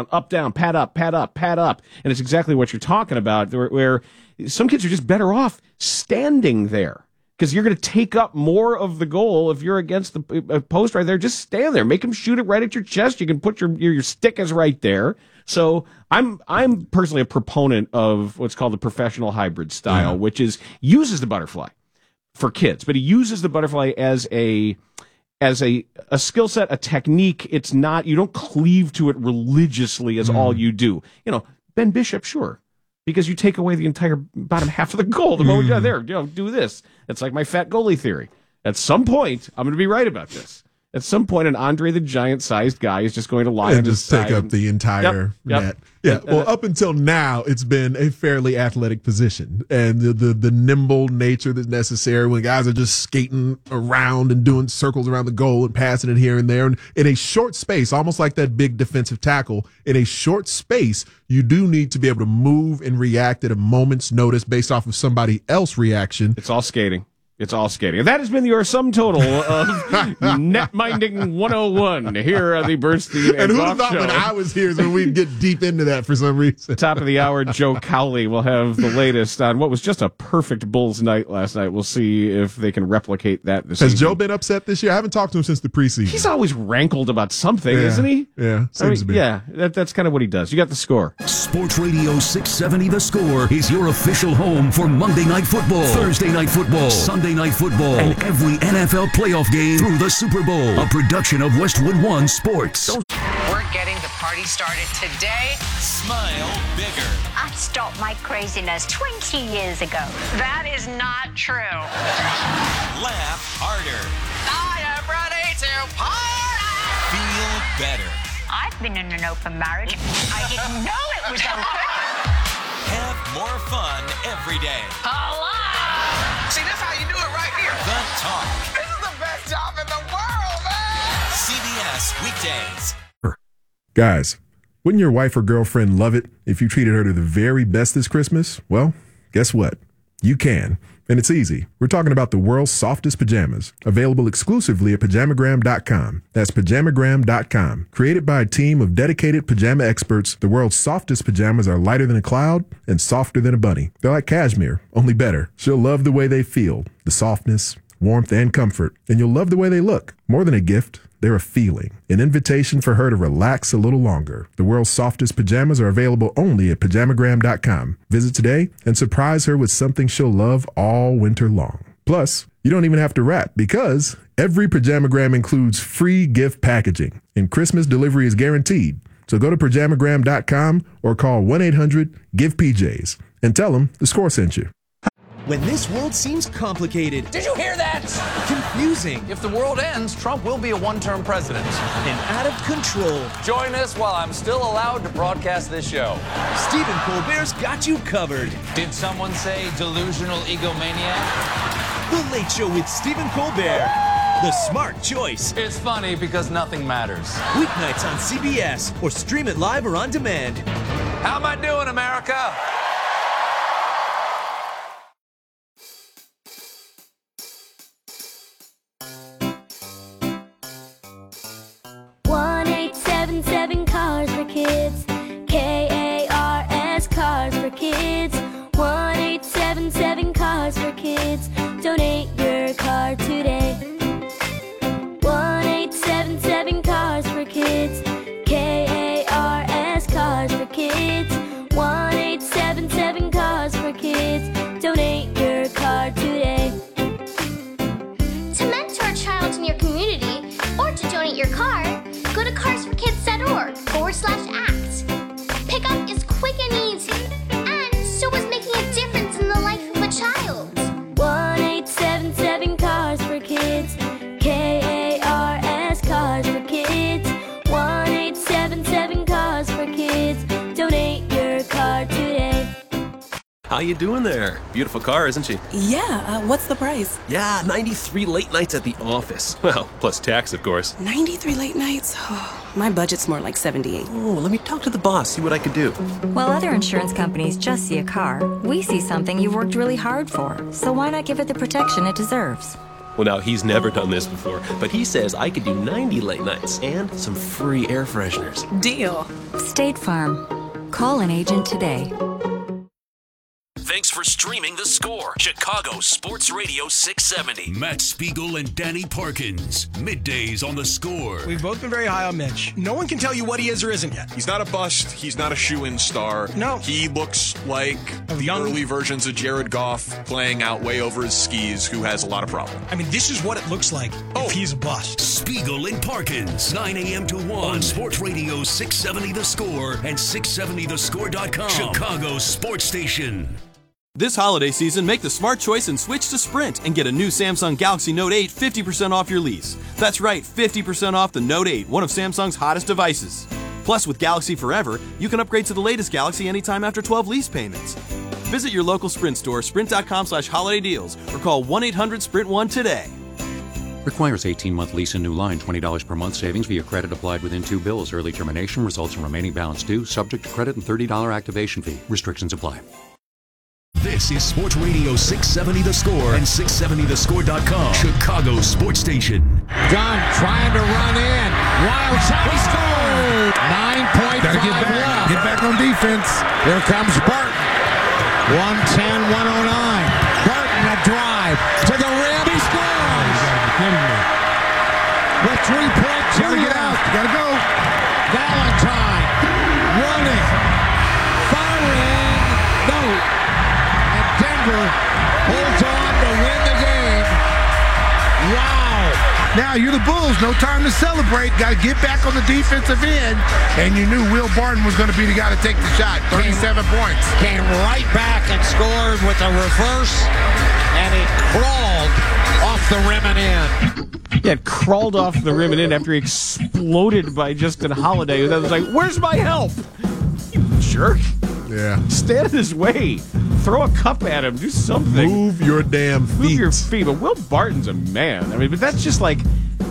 pad up, and it's exactly what you're talking about. Where some kids are just better off standing there because you're going to take up more of the goal if you're against the post right there. Just stand there, make them shoot it right at your chest. You can put your stick is right there. So I'm personally a proponent of what's called the professional hybrid style, which uses the butterfly for kids, but he uses the butterfly as a skill set, a technique. It's not, you don't cleave to it religiously as all you do. Ben Bishop, sure. because you take away the entire bottom half of the goal. The moment do this. It's like my fat goalie theory. At some point, I'm going to be right about this. At some point, an Andre the Giant-sized guy is just going to lie and just take up the entire net. Yeah, well, up until now, it's been a fairly athletic position, and the nimble nature that's necessary when guys are just skating around and doing circles around the goal and passing it here and there, and in a short space, almost like that big defensive tackle, in a short space, you do need to be able to move and react at a moment's notice based off of somebody else's reaction. It's all skating. It's all skating. And that has been your sum total of Netminding 101 here on the Bernstein and who Bach thought Show. when I was here is when we'd get deep into that for some reason. Top of the hour, Joe Cowley will have the latest on what was just a perfect Bulls night last night. We'll see if they can replicate that this season. Has Joe been upset this year? I haven't talked to him since the preseason. He's always rankled about something, isn't he? Yeah, seems to be. Yeah, that's kind of what he does. You got the score. Sports Radio 670 The Score is your official home for Monday Night Football, Thursday Night Football, Sunday Night Football, and every NFL playoff game through the Super Bowl. A production of Westwood One Sports. We're getting the party started today. Smile bigger. I stopped my craziness 20 years ago. That is not true. Laugh harder. I am ready to party. Feel better. I've been in an open marriage. I didn't know it was open. Have more fun every day. Hello. See, that's how you do it right here. The Talk. This is the best job in the world, man. CBS weekdays. Guys, wouldn't your wife or girlfriend love it if you treated her to the very best this Christmas? Well, guess what? You can. And it's easy. We're talking about the world's softest pajamas, available exclusively at Pajamagram.com. That's Pajamagram.com. Created by a team of dedicated pajama experts, the world's softest pajamas are lighter than a cloud and softer than a bunny. They're like cashmere, only better. She'll love the way they feel, the softness, warmth, and comfort. And you'll love the way they look. More than a gift, they're a feeling, an invitation for her to relax a little longer. The world's softest pajamas are available only at Pajamagram.com. Visit today and surprise her with something she'll love all winter long. Plus, you don't even have to wrap because every Pajamagram includes free gift packaging and Christmas delivery is guaranteed. So go to Pajamagram.com or call 1-800-GIVE-PJs and tell them the Score sent you. When this world seems complicated, Did you hear that? confusing, If the world ends, Trump will be a one-term president. and out of control, Join us while I'm still allowed to broadcast this show. Stephen Colbert's got you covered. Did someone say delusional egomaniac? The Late Show with Stephen Colbert. The smart choice. It's funny because nothing matters. Weeknights on CBS or stream it live or on demand. How am I doing, America? Cars for Kids. KARS Cars for Kids. 1-877 Cars for Kids. Donate your car today. 1-877 Cars for Kids. KARS Cars for Kids. 1-877 Cars for Kids. Donate your car today. To mentor a child in your community or to donate your car, go to carsforkids.org/act. Pickup is quick and easy, and so is making a difference in the life of a child. 1-877 Cars for Kids. KARS Cars for Kids. 1-877 Cars for Kids. Donate your car today. How you doing there? Beautiful car, isn't she? Yeah, what's the price? Yeah, 93 late nights at the office. Well, plus tax, of course. 93 late nights? Oh, my budget's more like 78. Oh, let me talk to the boss, see what I could do. While other insurance companies just see a car, we see something you've worked really hard for. So why not give it the protection it deserves? Well, now, he's never done this before, but he says I could do 90 late nights and some free air fresheners. Deal. State Farm. Call an agent today. Thanks for streaming The Score. Chicago Sports Radio 670. Matt Spiegel and Danny Parkins. Middays on The Score. We've both been very high on Mitch. No one can tell you what he is or isn't yet. He's not a bust. He's not a shoe-in star. No. He looks like the early versions of Jared Goff playing out way over his skis, who has a lot of problems. I mean, this is what it looks like if he's a bust. Spiegel and Parkins, 9 a.m. to 1 on Sports Radio 670 The Score and 670thescore.com. Chicago's sports station. This holiday season, make the smart choice and switch to Sprint and get a new Samsung Galaxy Note 8 50% off your lease. That's right, 50% off the Note 8, one of Samsung's hottest devices. Plus, with Galaxy Forever, you can upgrade to the latest Galaxy anytime after 12 lease payments. Visit your local Sprint store, sprint.com/holiday deals, or call 1-800-SPRINT1 today. Requires 18-month lease and new line, $20 per month savings via credit applied within 2 bills. Early termination results in remaining balance due, subject to credit and $30 activation fee. Restrictions apply. This is Sports Radio 670 The Score and 670thescore.com. Chicago's sports station. Dunn trying to run in. Wild shot, he scored! 9.5 left. Get back on defense. Here comes Burton. 110-109. Burton a drive to the rim. He scores! With 3.2 Gotta get out. Gotta go. Valentine running. Firing. No. And Denver holds on to win the game. Wow. Now, you're the Bulls. No time to celebrate. Got to get back on the defensive end. And you knew Will Barton was going to be the guy to take the shot. 37 points. Came right back and scored with a reverse. And he crawled off the rim and in. Yeah, crawled off the rim and in after he exploded by Justin Holiday. That was like, where's my help? You jerk. Yeah. Stand in his way. Throw a cup at him. Do something. Move your damn feet. Move your feet. But Will Barton's a man. I mean, but that's just like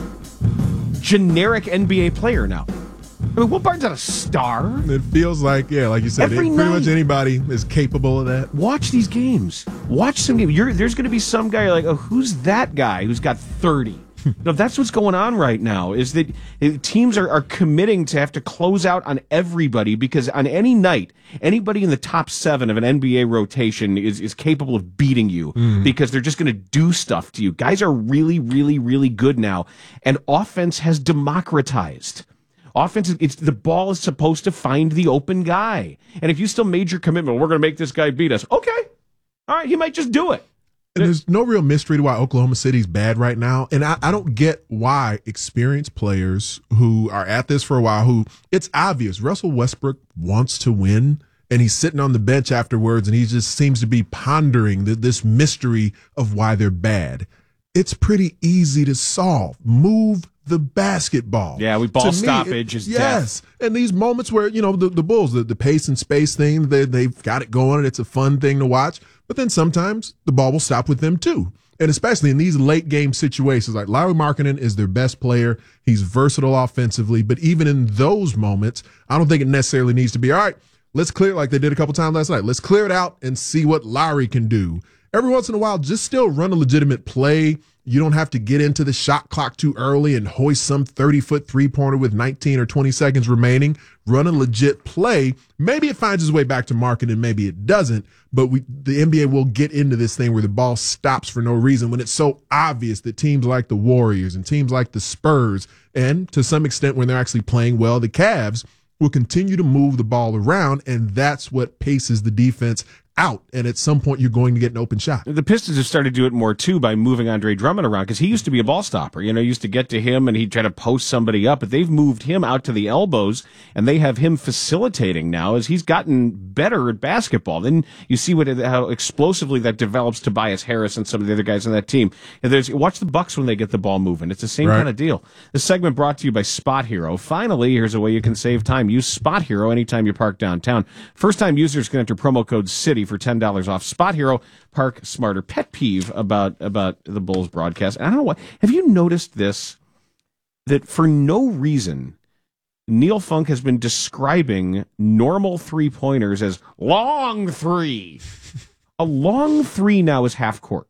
generic NBA player now. I mean, Will Barton's not a star. It feels like, yeah, like you said, pretty much anybody is capable of that. Watch these games. Watch some games. There's going to be some guy you're like, oh, who's that guy who's got 30? No, that's what's going on right now, is that teams are committing to have to close out on everybody, because on any night, anybody in the top 7 of an NBA rotation is capable of beating you, because they're just going to do stuff to you. Guys are really, really, really good now, and offense has democratized. Offense, the ball is supposed to find the open guy. And if you still made your commitment, we're going to make this guy beat us. Okay. All right, he might just do it. And there's no real mystery to why Oklahoma City's bad right now. And I don't get why experienced players who are at this for a while, who it's obvious Russell Westbrook wants to win, and he's sitting on the bench afterwards, and he just seems to be pondering this mystery of why they're bad. It's pretty easy to solve. Move the basketball. Yeah, ball stoppage is death. And these moments where, the Bulls, the pace and space thing, they've got it going, and it's a fun thing to watch. But then sometimes the ball will stop with them too. And especially in these late game situations, like Lauri Markkanen is their best player. He's versatile offensively. But even in those moments, I don't think it necessarily needs to be, all right, let's clear it like they did a couple times last night. Let's clear it out and see what Lauri can do. Every once in a while, just still run a legitimate play. You don't have to get into the shot clock too early and hoist some 30-foot three-pointer with 19 or 20 seconds remaining. Run a legit play. Maybe it finds its way back to Markkanen, maybe it doesn't. But the NBA will get into this thing where the ball stops for no reason, when it's so obvious that teams like the Warriors and teams like the Spurs, and to some extent when they're actually playing well, the Cavs, will continue to move the ball around, and that's what paces the defense out, and at some point you're going to get an open shot. The Pistons have started to do it more too by moving Andre Drummond around, because he used to be a ball stopper. Used to get to him and he'd try to post somebody up, but they've moved him out to the elbows, and they have him facilitating now as he's gotten better at basketball. Then you see how explosively that develops Tobias Harris and some of the other guys on that team. And watch the Bucks when they get the ball moving. It's the same kind of deal. This segment brought to you by Spot Hero. Finally, here's a way you can save time. Use Spot Hero anytime you park downtown. First-time users can enter promo code CITY for $10 off. Spot Hero, park smarter. Pet peeve about the Bulls broadcast. And I don't know why. Have you noticed this? That for no reason, Neil Funk has been describing normal three-pointers as long three. A long three now is half court.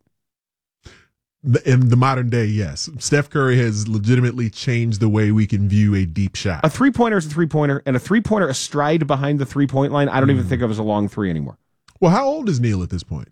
In the modern day, yes. Steph Curry has legitimately changed the way we can view a deep shot. A three-pointer is a three-pointer, and a three-pointer astride behind the three-point line, I don't even think of as a long three anymore. Well, how old is Neil at this point?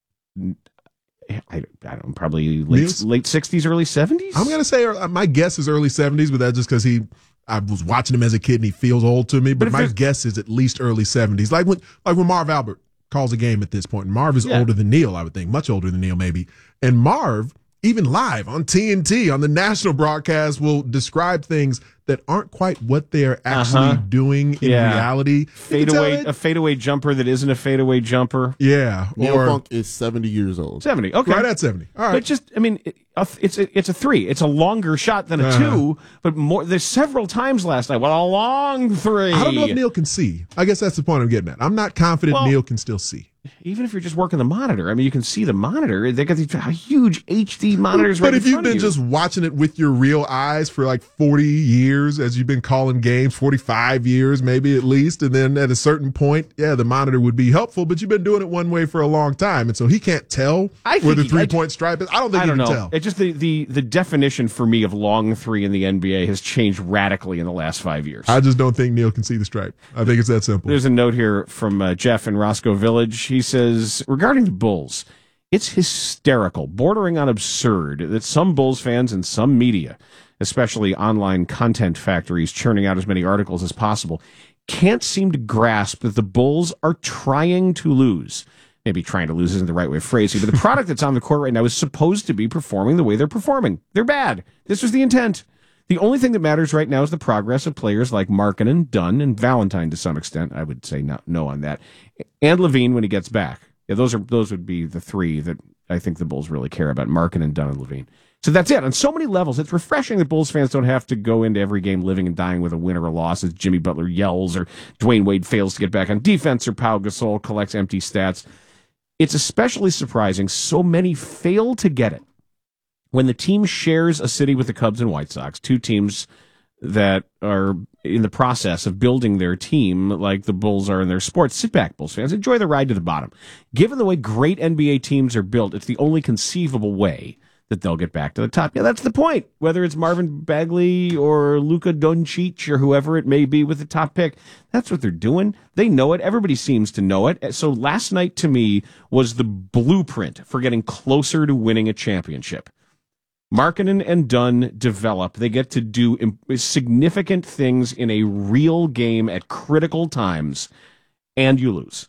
I don't, probably late 60s, early 70s? I'm going to say my guess is early 70s, but that's just because I was watching him as a kid and he feels old to me. But my guess is at least early 70s. Like when Marv Albert calls a game at this point. And Marv is older than Neil, I would think, much older than Neil maybe. And Marv, even live on TNT, on the national broadcast, will describe things that aren't quite what they are actually doing in reality. A fadeaway jumper that isn't a fadeaway jumper. Yeah. Neil Funk is 70 years old. 70, okay. Right at 70. All right. But just, I mean, it's a 3. It's a longer shot than a 2, but more. There's several times last night. Well, a long 3. I don't know if Neil can see. I guess that's the point I'm getting at. I'm not confident Neil can still see. Even if you're just working the monitor, I mean, you can see the monitor. They got these huge HD monitors right in front of you. But if you've been just watching it with your real eyes for like 40 years, as you've been calling games, 45 years maybe at least, and then at a certain point, the monitor would be helpful, but you've been doing it one way for a long time, and so he can't tell where the three-point stripe is. I don't think he can tell. It's just the definition for me of long 3 in the NBA has changed radically in the last 5 years. I just don't think Neil can see the stripe. I think it's that simple. There's a note here from Jeff in Roscoe Village. He says, regarding the Bulls, it's hysterical, bordering on absurd, that some Bulls fans and some media, especially online content factories churning out as many articles as possible, can't seem to grasp that the Bulls are trying to lose. Maybe trying to lose isn't the right way of phrasing, but the product that's on the court right now is supposed to be performing the way they're performing. They're bad. This was the intent. The only thing that matters right now is the progress of players like Markkanen, Dunn, and Valentine to some extent. I would say no on that. And Levine when he gets back. Yeah, those would be the 3 that I think the Bulls really care about: Markkanen, Dunn, and Levine. So that's it. On so many levels, it's refreshing that Bulls fans don't have to go into every game living and dying with a win or a loss as Jimmy Butler yells or Dwayne Wade fails to get back on defense or Pau Gasol collects empty stats. It's especially surprising so many fail to get it when the team shares a city with the Cubs and White Sox, 2 teams that are in the process of building their team like the Bulls are in their sports. Sit back, Bulls fans. Enjoy the ride to the bottom. Given the way great NBA teams are built, it's the only conceivable way that they'll get back to the top. Yeah, that's the point. Whether it's Marvin Bagley or Luka Doncic or whoever it may be with the top pick, that's what they're doing. They know it. Everybody seems to know it. So last night, to me, was the blueprint for getting closer to winning a championship. Markkanen and Dunn develop. They get to do significant things in a real game at critical times, and you lose.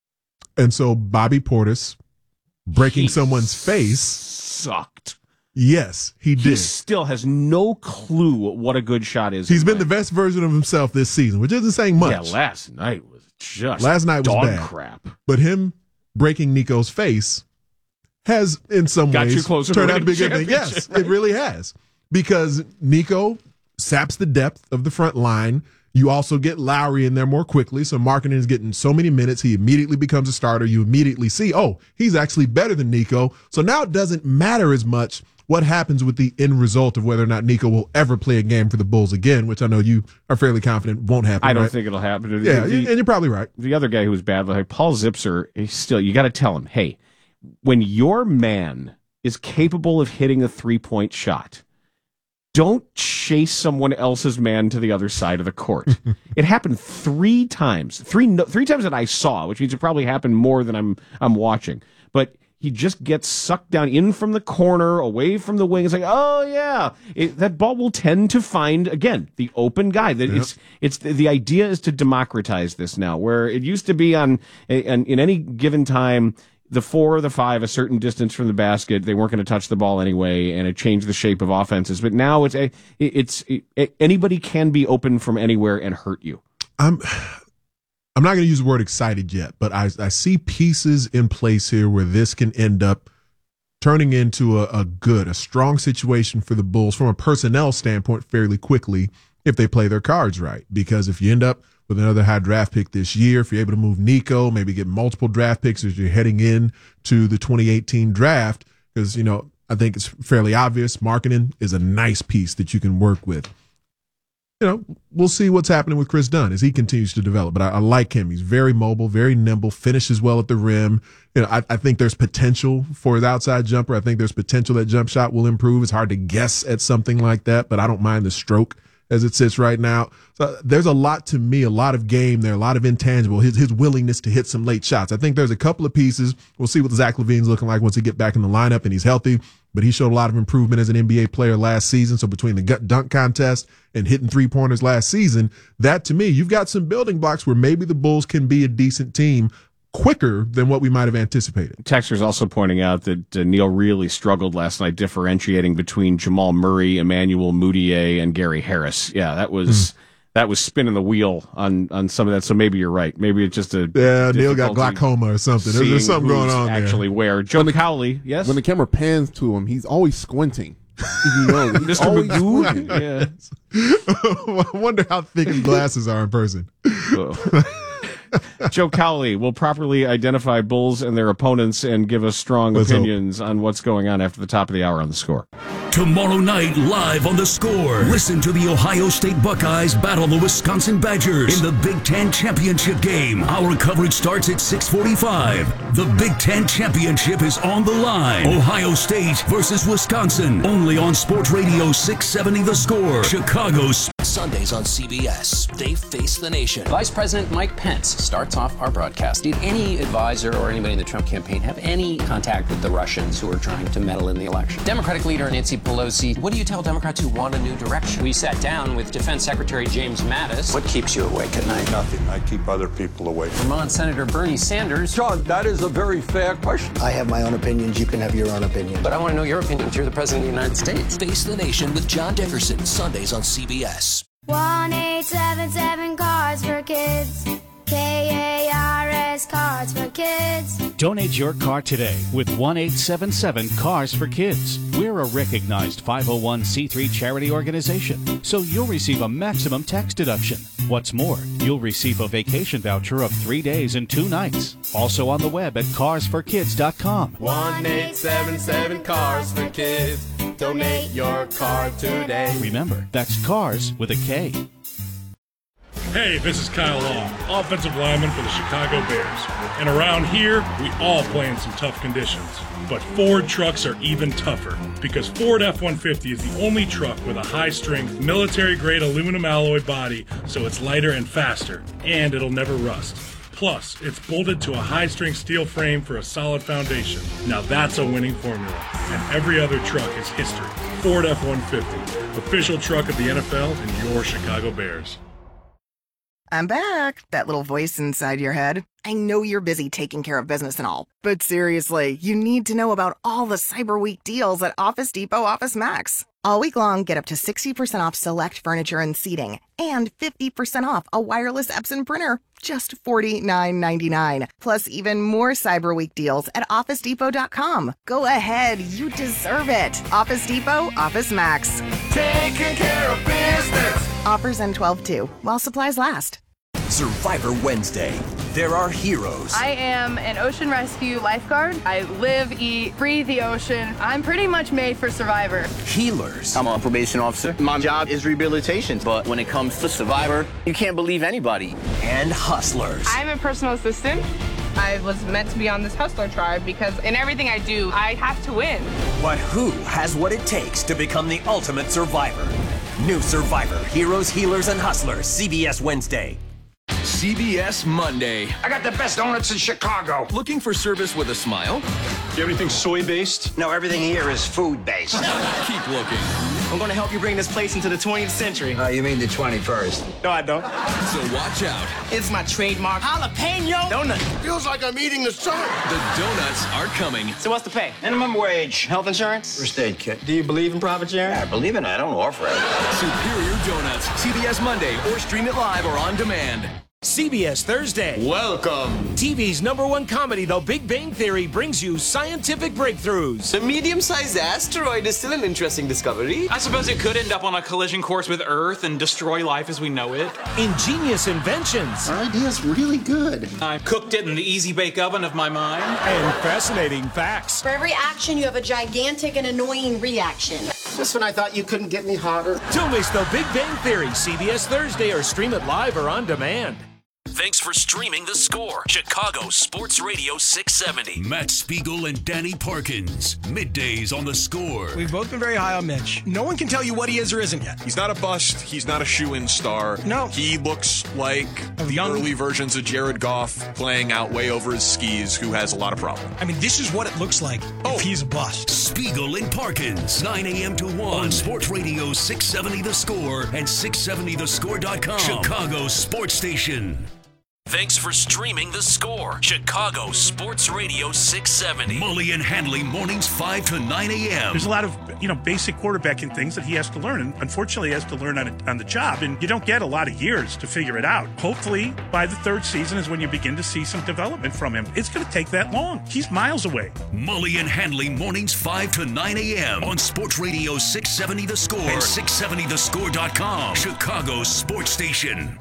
And so Bobby Portis breaking someone's face sucked. Yes, he did. He still has no clue what a good shot is. He's been the best version of himself this season, which isn't saying much. Yeah, last night was just dog bad crap. But him breaking Nico's face has, in some ways, turned out to be a good thing. Yes, it really has. Because Nico saps the depth of the front line. You also get Lowry in there more quickly. So Markkanen is getting so many minutes. He immediately becomes a starter. You immediately see, he's actually better than Nico. So now it doesn't matter as much what happens with the end result of whether or not Nico will ever play a game for the Bulls again, which I know you are fairly confident won't happen. I don't think it'll happen. Yeah, and you're probably right. The other guy who was bad, like Paul Zipser, you got to tell him, hey, when your man is capable of hitting a 3-point shot, don't chase someone else's man to the other side of the court. It happened 3 times. Three times that I saw, which means it probably happened more than I'm watching. But he just gets sucked down in from the corner, away from the wing. It's like, that ball will tend to find, again, the open guy. It's the idea is to democratize this now, where it used to be in any given time, the 4 or the 5, a certain distance from the basket, they weren't going to touch the ball anyway, and it changed the shape of offenses. But now it's anybody can be open from anywhere and hurt you. I'm not going to use the word excited yet, but I see pieces in place here where this can end up turning into a strong situation for the Bulls from a personnel standpoint fairly quickly if they play their cards right. Because if you end up with another high draft pick this year, if you're able to move Nico, maybe get multiple draft picks as you're heading in to the 2018 draft, because, I think it's fairly obvious Markkanen is a nice piece that you can work with. We'll see what's happening with Chris Dunn as he continues to develop, but I like him. He's very mobile, very nimble, finishes well at the rim. I think there's potential for his outside jumper. I think there's potential that jump shot will improve. It's hard to guess at something like that, but I don't mind the stroke as it sits right now. So there's a lot to me, a lot of game there, a lot of intangible, his willingness to hit some late shots. I think there's a couple of pieces. We'll see what Zach LaVine's looking like once he get back in the lineup and he's healthy, but he showed a lot of improvement as an NBA player last season. So between the gut dunk contest and hitting 3-pointers last season, that to me, you've got some building blocks where maybe the Bulls can be a decent team quicker than what we might have anticipated. Texter's also pointing out that Neil really struggled last night differentiating between Jamal Murray, Emmanuel Mudiay, and Gary Harris. Yeah, that was spinning the wheel on some of that. So maybe you're right. Maybe it's just Neil got glaucoma or something. There's something going on actually there. Where Joe Cowley, yes? When the camera pans to him, he's always squinting. You know, he's Mr. always Magoo? squinting. I wonder how thick his glasses are in person. Joe Cowley will properly identify Bulls and their opponents and give us strong opinions on what's going on after the top of the hour on The Score. Tomorrow night, live on The Score. Listen to the Ohio State Buckeyes battle the Wisconsin Badgers in the Big Ten Championship game. Our coverage starts at 6:45. The Big Ten Championship is on the line. Ohio State versus Wisconsin. Only on Sports Radio 670 The Score. Chicago's Sundays on CBS. They face the nation. Vice President Mike Pence starts off our broadcast. Did any advisor or anybody in the Trump campaign have any contact with the Russians who are trying to meddle in the election? Democratic leader Nancy Pelosi, what do you tell Democrats who want a new direction? We sat down with Defense Secretary James Mattis. What keeps you awake at night? Nothing. I keep other people awake. Vermont Senator Bernie Sanders. John, that is a very fair question. I have my own opinions. You can have your own opinion. But I want to know your opinions. You're the President of the United States. Face the Nation with John Dickerson. Sundays on CBS. 1-877 Cars for Kids. KARS Cars for Kids. Donate your car today with 1-877 Cars for Kids. We're a recognized 501c3 charity organization, so you'll receive a maximum tax deduction. What's more, you'll receive a vacation voucher of 3 days and 2 nights. Also on the web at carsforkids.com. 1-877 Cars for Kids. Donate your car today. Remember, that's cars with a K. Hey, this is Kyle Long, offensive lineman for the Chicago Bears. And around here, we all play in some tough conditions. But Ford trucks are even tougher, because Ford F-150 is the only truck with a high-strength, military-grade aluminum alloy body, so it's lighter and faster, and it'll never rust. Plus, it's bolted to a high-strength steel frame for a solid foundation. Now that's a winning formula, and every other truck is history. Ford F-150, official truck of the NFL and your Chicago Bears. I'm back. That little voice inside your head. I know you're busy taking care of business and all, but seriously, you need to know about all the Cyber Week deals at Office Depot Office Max. All week long, get up to 60% off select furniture and seating, and 50% off a wireless Epson printer, just $49.99. Plus even more Cyber Week deals at OfficeDepot.com. Go ahead, you deserve it. Office Depot, Office Max. Taking care of business. Offers end 12/2, while supplies last. Survivor Wednesday. There are heroes. I am an ocean rescue lifeguard. I live, eat, breathe the ocean. I'm pretty much made for Survivor. Healers. I'm a probation officer. My job is rehabilitation, but when it comes to Survivor, you can't believe anybody. And hustlers. I'm a personal assistant. I was meant to be on this hustler tribe because in everything I do, I have to win. But who has what it takes to become the ultimate survivor? New Survivor, Heroes, Healers, and Hustlers, CBS Wednesday. CBS Monday. I got the best donuts in Chicago. Looking for service with a smile? Do you have anything soy-based? No, everything here is food-based. Keep looking. I'm going to help you bring this place into the 20th century. You mean the 21st? No, I don't. So watch out. It's my trademark jalapeno donut. Feels like I'm eating the sun. The donuts are coming. So what's the pay? Minimum wage. Health insurance? First aid kit. Do you believe in profit sharing? Yeah, I believe in it. I don't offer it. Superior Donuts. CBS Monday or stream it live or on demand. CBS Thursday. Welcome. TV's #1 comedy, The Big Bang Theory, brings you scientific breakthroughs. The medium-sized asteroid is still an interesting discovery. I suppose it could end up on a collision course with Earth and destroy life as we know it. Ingenious inventions. Our idea's really good. I cooked it in the easy bake oven of my mind. And fascinating facts. For every action, you have a gigantic and annoying reaction. Just when I thought you couldn't get any hotter. Don't miss The Big Bang Theory, CBS Thursday, or stream it live or on demand. Thanks for streaming The Score, Chicago Sports Radio 670. Matt Spiegel and Danny Parkins, middays on The Score. We've both been very high on Mitch. No one can tell you what he is or isn't yet. He's not a bust. He's not a shoe-in star. No. He looks like the early versions of Jared Goff playing out way over his skis, who has a lot of problems. I mean, this is what it looks like if he's a bust. Spiegel and Parkins, 9 a.m. to 1 on Sports Radio 670 The Score and 670thescore.com. Chicago Sports Station. Thanks for streaming The Score, Chicago Sports Radio 670. Mully and Handley, mornings 5 to 9 a.m. There's a lot of, basic quarterbacking things that he has to learn, and unfortunately he has to learn on the job, and you don't get a lot of years to figure it out. Hopefully, by the third season is when you begin to see some development from him. It's going to take that long. He's miles away. Mully and Handley, mornings 5 to 9 a.m. on Sports Radio 670 The Score and 670thescore.com. Chicago Sports Station.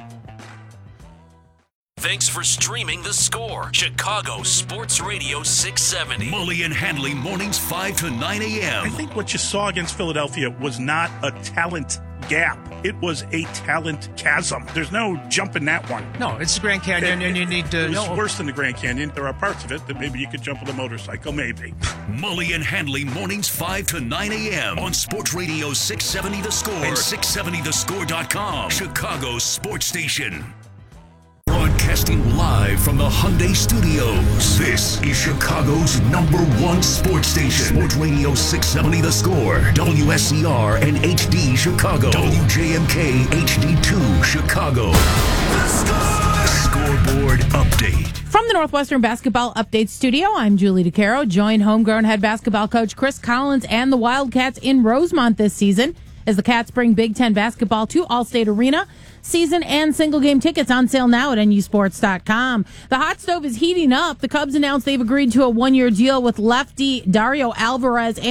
Thanks for streaming The Score, Chicago Sports Radio 670. Mully and Handley, mornings 5 to 9 a.m. I think what you saw against Philadelphia was not a talent gap. It was a talent chasm. There's no jump in that one. No, it's the Grand Canyon, and you need to... It's worse than the Grand Canyon. There are parts of it that maybe you could jump with a motorcycle, maybe. Mully and Handley, mornings 5 to 9 a.m. on Sports Radio 670 The Score and 670thescore.com. Chicago Sports Station. Broadcasting live from the Hyundai Studios. This is Chicago's #1 sports station. Sports Radio 670 The Score. WSCR and HD Chicago. WJMK HD2 Chicago. The Scoreboard Update. From the Northwestern Basketball Update Studio, I'm Julie DeCaro. Join homegrown head basketball coach Chris Collins and the Wildcats in Rosemont this season as the Cats bring Big Ten basketball to Allstate Arena. Season and single game tickets on sale now at NUSports.com. The hot stove is heating up. The Cubs announced they've agreed to a 1-year deal with lefty Dario Alvarez